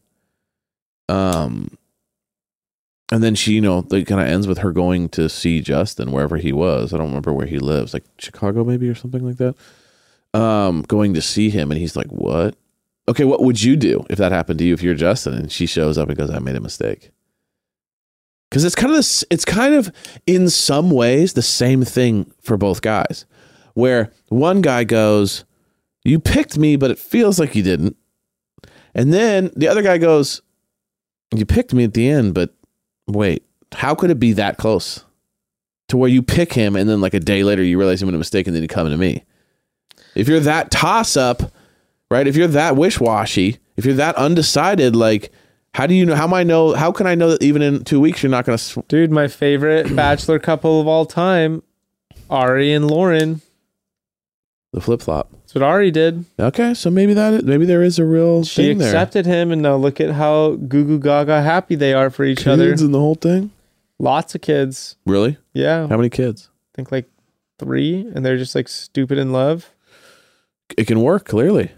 and then she, you know, it kind of ends with her going to see Justin wherever he was. I don't remember where he lives, like Chicago maybe or something like that. Going to see him, and he's like, "What? Okay, what would you do if that happened to you if you're Justin?" And she shows up and goes, "I made a mistake." Because it's kind of this, it's kind of in some ways the same thing for both guys, where one guy goes, "You picked me, but it feels like you didn't," and then the other guy goes, "You picked me at the end, but wait, how could it be that close to where you pick him and then like a day later you realize you made a mistake and then you come to me?" If you're that toss up, right? If you're that wish-washy, if you're that undecided, like, how do you know? How can I know that even in 2 weeks you're not going to? Dude, my favorite bachelor couple of all time, Ari and Lauren. The flip-flop. That's what Ari did. Okay, so maybe there is a real She thing there. accepted him, and now look at how goo goo gaga happy they are for each other. Kids and the whole thing. Lots of kids. Really? Yeah. How many kids? I think like 3, and they're just like stupid in love. It can work, clearly.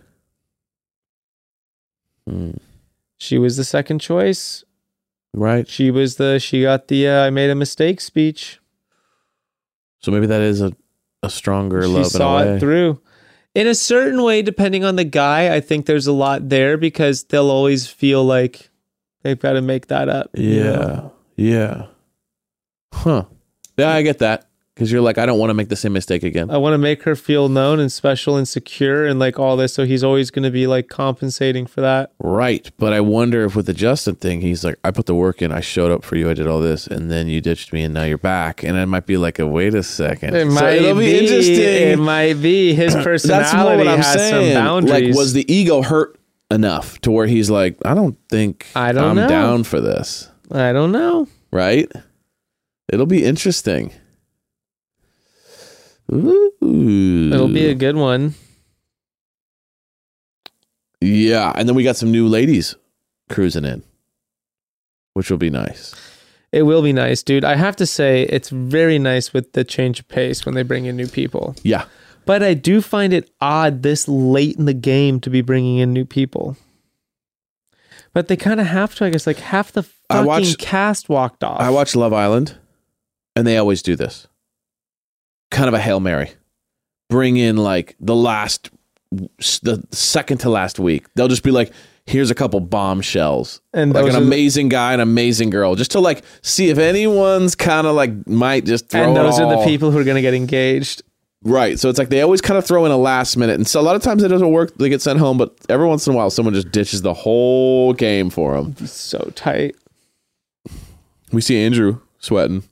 She was the second choice. Right. She got the I made a mistake speech. So maybe that is a stronger She love saw in a way. it through. In a certain way, depending on the guy, I think there's a lot there because they'll always feel like they've got to make that up. Yeah. you know? Yeah. Huh. Yeah, I get that. Because you're like, I don't want to make the same mistake again. I want to make her feel known and special and secure and like all this. So he's always going to be like compensating for that. Right. But I wonder if with the Justin thing, he's like, I put the work in, I showed up for you, I did all this, and then you ditched me and now you're back. And it might be like, wait a second. It So it'll be interesting. It might be his personality. That's more what I'm has saying. some boundaries. Like, was the ego hurt enough to where he's like, I don't think I don't I'm know. down for this. I don't know. Right? It'll be interesting. Ooh. It'll be a good one. Yeah, and then we got some new ladies cruising in, which will be nice. It will be nice, dude. I have to say, it's very nice with the change of pace when they bring in new people. Yeah. But I do find it odd this late in the game to be bringing in new people. But they kind of have to, I guess, like half the fucking cast walked off. I watched Love Island. And they always do this. Kind of a Hail Mary. Bring in like the second to last week. They'll just be like, here's a couple bombshells. And like an amazing guy, an amazing girl. Just to like see if anyone's kind of like might just throw And those it are all. the people who are going to get engaged. Right. So it's like they always kind of throw in a last minute. And so a lot of times it doesn't work. They get sent home. But every once in a while, someone just ditches the whole game for them. So tight. We see Andrew sweating,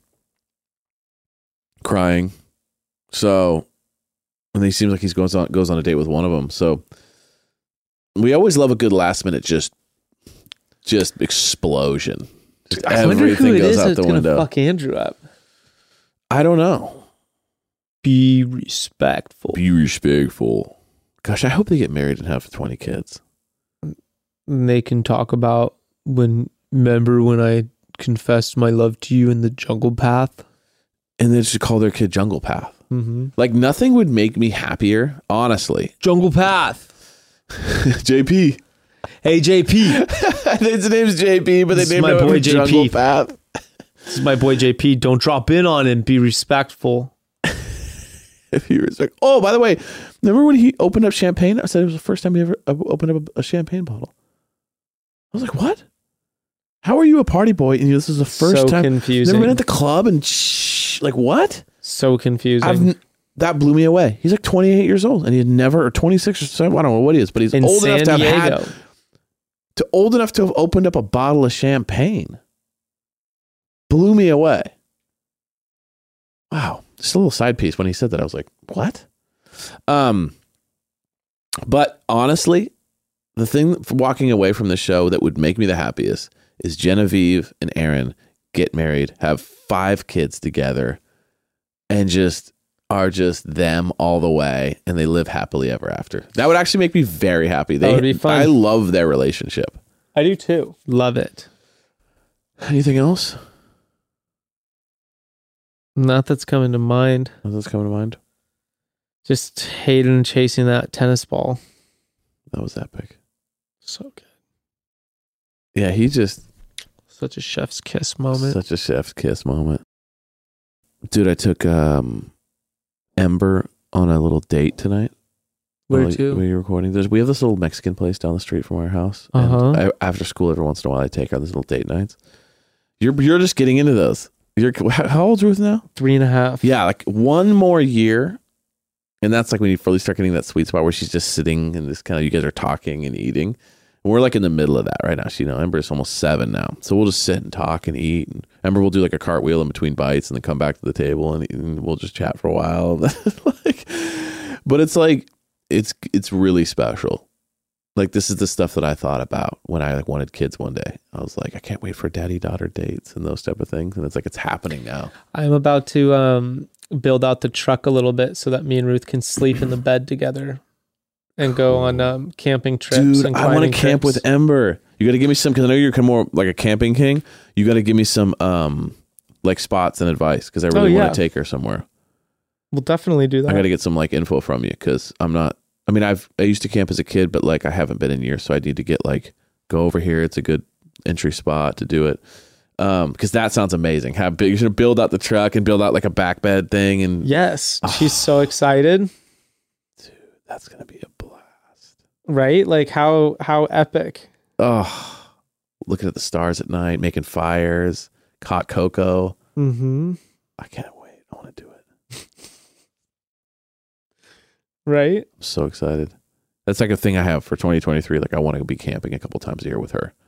crying. So, and he seems like he goes on a date with one of them. So we always love a good last minute just explosion. Just I wonder who everything it goes is out that's the going to window. fuck Andrew up. I don't know. Be respectful. Be respectful. Gosh, I hope they get married and have 20 kids. And they can talk about remember when I confessed my love to you in the jungle path? And they should call their kid Jungle Path. Mm-hmm. Like nothing would make me happier, honestly. Jungle Path. JP. Hey, JP. His name's JP, but they named him boy Jungle JP. Path. This is my boy JP. Don't drop in on him. Be respectful. If he was like, oh, by the way, remember when he opened up champagne? I said it was the first time he ever opened up a champagne bottle. I was like, what? How are you a party boy? And this is the first time. Confusing. Never been at the club and like what? So confusing. That blew me away. He's like 28 years old and he had never, or 26 or something. I don't know what he is, but he's in old San enough to Diego. have opened up a bottle of champagne. Blew me away. Wow. Just a little side piece. When he said that, I was like, what? But honestly, the thing for walking away from the show that would make me the happiest is Genevieve and Aaron get married, have 5 kids together, and are just them all the way, and they live happily ever after. That would actually make me very happy. That would be fun. I love their relationship. I do too. Love it. Anything else? Not that's coming to mind. Nothing's coming to mind? Just Hayden chasing that tennis ball. That was epic. So good. Yeah, he just... Such a chef's kiss moment. Such a chef's kiss moment. Dude, I took Ember on a little date tonight. Where to? Where you're recording. We have this little Mexican place down the street from our house. Uh-huh. And after school, every once in a while, I take her on these little date nights. You're just getting into those. How old's Ruth now? 3.5. Yeah, like one more year. And that's like when you really start getting that sweet spot where she's just sitting and this kind of, you guys are talking and eating. And we're like in the middle of that right now. Ember's almost 7 now. So we'll just sit and talk and eat. And Ember will do like a cartwheel in between bites and then come back to the table and we'll just chat for a while. But it's like, it's really special. Like this is the stuff that I thought about when I wanted kids one day. I was like, I can't wait for daddy-daughter dates and those type of things. And it's like, it's happening now. I'm about to build out the truck a little bit so that me and Ruth can sleep in the bed together and go on camping trips. Dude, and I want to camp trips. with Ember. You got to give me some, because I know you're kind of more like a camping king. You got to give me some like spots and advice, because I really want to take her somewhere. We'll definitely do that. I got to get some like info from you, because I used to camp as a kid, but like I haven't been in years, so I need to get like, go over here. It's a good entry spot to do it. Because that sounds amazing. How big, you're going to build out the truck and build out like a back bed thing. And yes, she's so excited. Dude, that's going to be a blast. Right? Like how epic. Oh, looking at the stars at night, making fires, hot cocoa. Mm-hmm. I can't wait. I want to do it. Right? I'm so excited. That's like a thing I have for 2023. Like I want to be camping a couple times a year with her.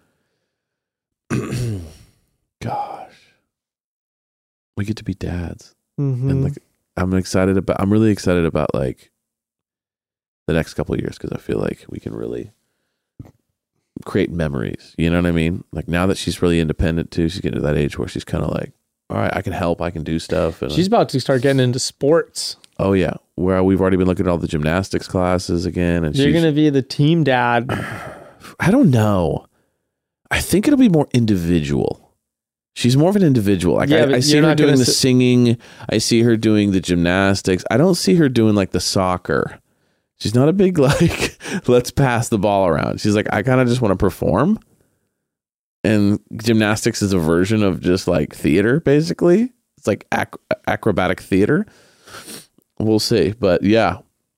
Gosh, we get to be dads. Mm-hmm. And like I'm really excited about like the next couple of years, because I feel like we can really create memories. You know what I mean? Like now that she's really independent too, she's getting to that age where she's kind of like, all right, I can help, I can do stuff. And she's about to start getting into sports. Oh yeah, where we've already been looking at all the gymnastics classes again. And you're gonna be the team dad. I don't know. I think it'll be more individual. She's more of an individual. Like I see her doing the singing. I see her doing the gymnastics. I don't see her doing like the soccer. She's not a big like, let's pass the ball around. She's like, I kind of just want to perform. And gymnastics is a version of just like theater, basically. It's like acrobatic theater. We'll see. But yeah,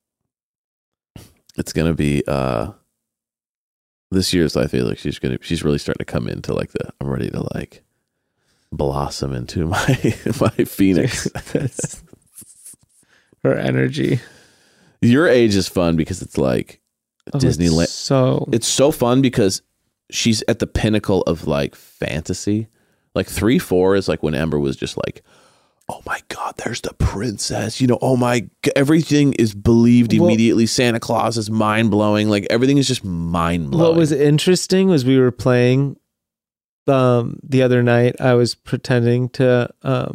it's going to be this year's, I feel like she's really starting to come into like I'm ready to like blossom into my phoenix. That's her energy. Your age is fun because it's like Disneyland. It's so fun because she's at the pinnacle of like fantasy. Like 3-4 is like when Ember was just like, oh my God, there's the princess. You know, oh my, everything is believed immediately. Santa Claus is mind blowing. Like everything is just mind blowing. What was interesting was we were playing the other night. I was pretending to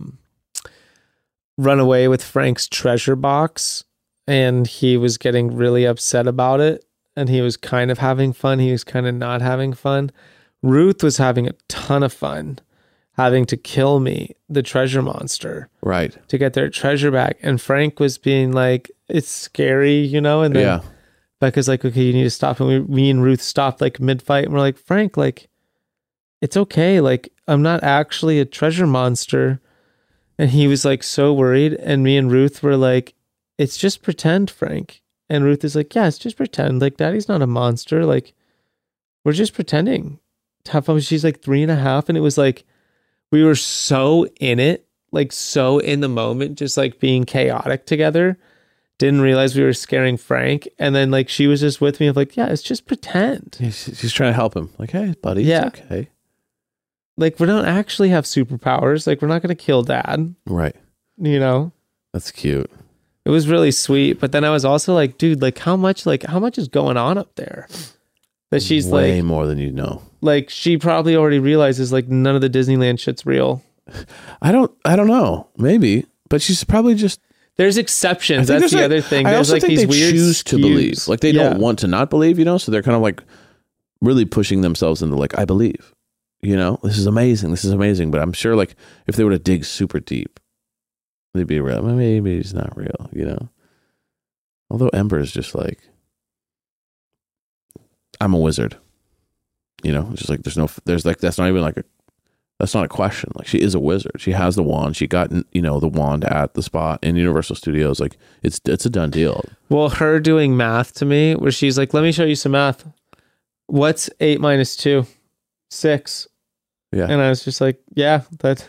run away with Frank's treasure box, and he was getting really upset about it. And he was kind of having fun. He was kind of not having fun. Ruth was having a ton of fun, having to kill me, the treasure monster, right, to get their treasure back. And Frank was being like, it's scary, you know? And then Becca's like, okay, you need to stop. And me and Ruth stopped like mid-fight. And we're like, Frank, like, it's okay. Like, I'm not actually a treasure monster. And he was like so worried. And me and Ruth were like, it's just pretend, Frank. And Ruth is like, yeah, it's just pretend. Like, Daddy's not a monster. Like, we're just pretending to have fun. She's like 3.5. And it was like, we were so in it, like so in the moment, just like being chaotic together. Didn't realize we were scaring Frank. And then like, she was just with me of like, yeah, it's just pretend. She's trying to help him. Like, hey, buddy, it's okay. Like, we don't actually have superpowers. Like, we're not going to kill Dad. Right. You know? That's cute. It was really sweet. But then I was also like, dude, like how much is going on up there? That she's way like more than you know. Like she probably already realizes like none of the Disneyland shit's real. I don't know. Maybe. But she's probably just, there's exceptions. That's the other thing. I There's also like think these they weird choose to believe. Like they don't want to not believe, you know? So they're kind of like really pushing themselves into like, I believe, you know, this is amazing. This is amazing. But I'm sure like if they were to dig super deep, they'd be real. Maybe it's not real, you know? Although Ember is just like, I'm a wizard, you know, it's just like, that's not even like that's not a question. Like she is a wizard. She has the wand. She got, you know, the wand at the spot in Universal Studios. Like it's a done deal. Well, her doing math to me where she's like, let me show you some math. What's 8 minus 2? 6. Yeah. And I was just like, yeah, it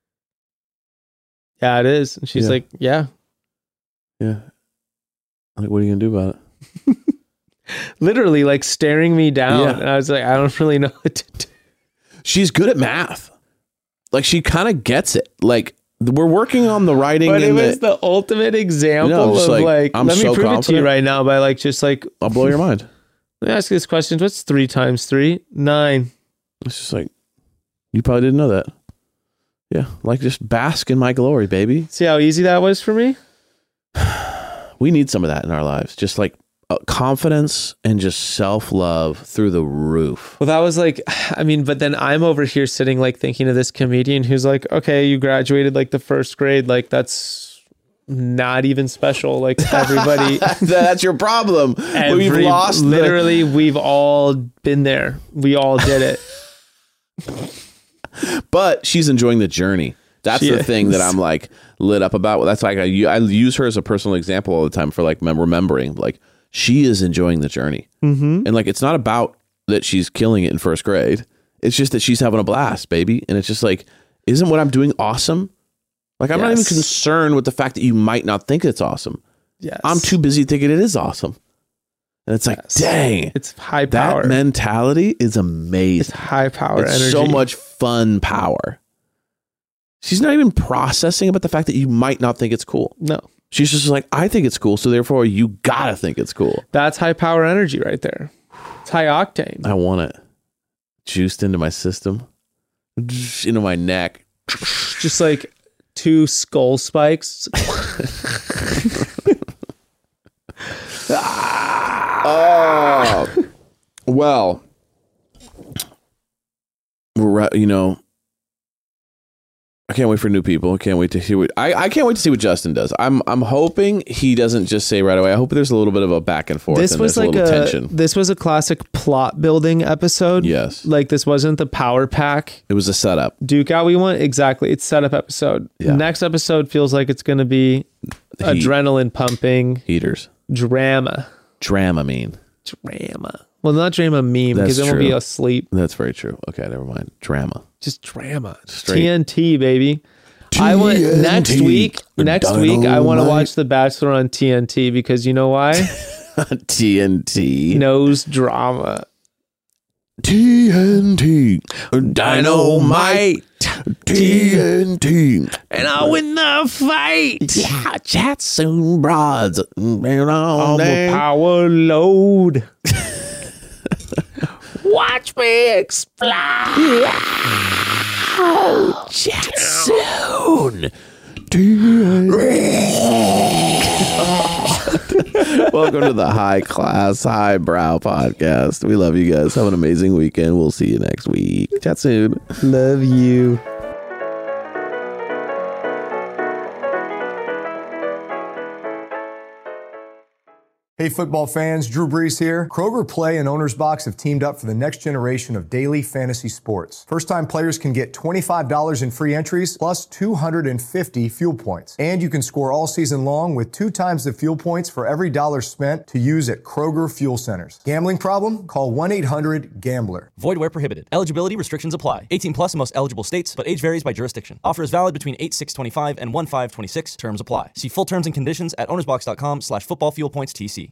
is. And she's like, yeah. Yeah. Like, what are you going to do about it? Literally like staring me down. And I was like, I don't really know what to do. She's good at math. Like she kind of gets it. Like we're working on the writing. But it was the ultimate example of like I'm let me so prove confident. it to you right now by like, just like, I'll blow your mind. Let me ask you this question. What's 3 times 3? 9. It's just like, you probably didn't know that. Yeah. Like just bask in my glory, baby. See how easy that was for me? We need some of that in our lives. Just like confidence and just self-love through the roof. Well, that was like, I mean, but then I'm over here sitting like thinking of this comedian who's like, okay, you graduated like the first grade. Like that's not even special. Like everybody. That's your problem. We've lost. Literally, we've all been there. We all did it. But she's enjoying the journey. That's the thing that I'm like lit up about. That's like I use her as a personal example all the time for like remembering like she is enjoying the journey. Mm-hmm. And like it's not about that she's killing it in first grade. It's just that she's having a blast, baby. And it's just like, isn't what I'm doing awesome? Like I'm not even concerned with the fact that you might not think it's awesome. Yes. I'm too busy thinking it is awesome. And it's like, dang, it's high power. That mentality is amazing. It's high power it's energy. So much fun power. She's not even processing about the fact that you might not think it's cool. No. She's just like, I think it's cool, so therefore you gotta think it's cool. That's high power energy right there. It's high octane. I want it juiced into my system, into my neck. Just like 2 skull spikes. Oh, well, we're, you know, I can't wait for new people. I can't wait to hear what I can't wait to see what Justin does. I'm hoping he doesn't just say right away. I hope there's a little bit of a back and forth. This and was there's like a little tension. This was a classic plot building episode. Yes. Like this wasn't the power pack. It was a setup. Duke out we want. Exactly. It's setup episode. Yeah. Next episode feels like it's going to be adrenaline pumping. Heaters. Drama. Dramamine. Drama. Well, not drama meme because then we'll be asleep. That's very true. Okay, never mind. Drama. Just drama. Straight. TNT, baby. I want next week. I want to watch The Bachelor on TNT because you know why? TNT knows drama. TNT Dynamite. TNT and I'll win the fight. Yeah, chat soon, broads. I'm a power load. Watch me explode. Chat soon. Welcome to the High Class Highbrow Podcast. We love you guys. Have an amazing weekend. We'll see you next week. Chat soon. Love you. Hey football fans, Drew Brees here. Kroger Play and Owner's Box have teamed up for the next generation of daily fantasy sports. First-time players can get $25 in free entries plus 250 fuel points. And you can score all season long with 2 times the fuel points for every dollar spent to use at Kroger Fuel Centers. Gambling problem? Call 1-800-GAMBLER. Void where prohibited. Eligibility restrictions apply. 18 plus in most eligible states, but age varies by jurisdiction. Offer is valid between 8/6/25 and 1/5/26. Terms apply. See full terms and conditions at ownersbox.com/footballfuelpointstc.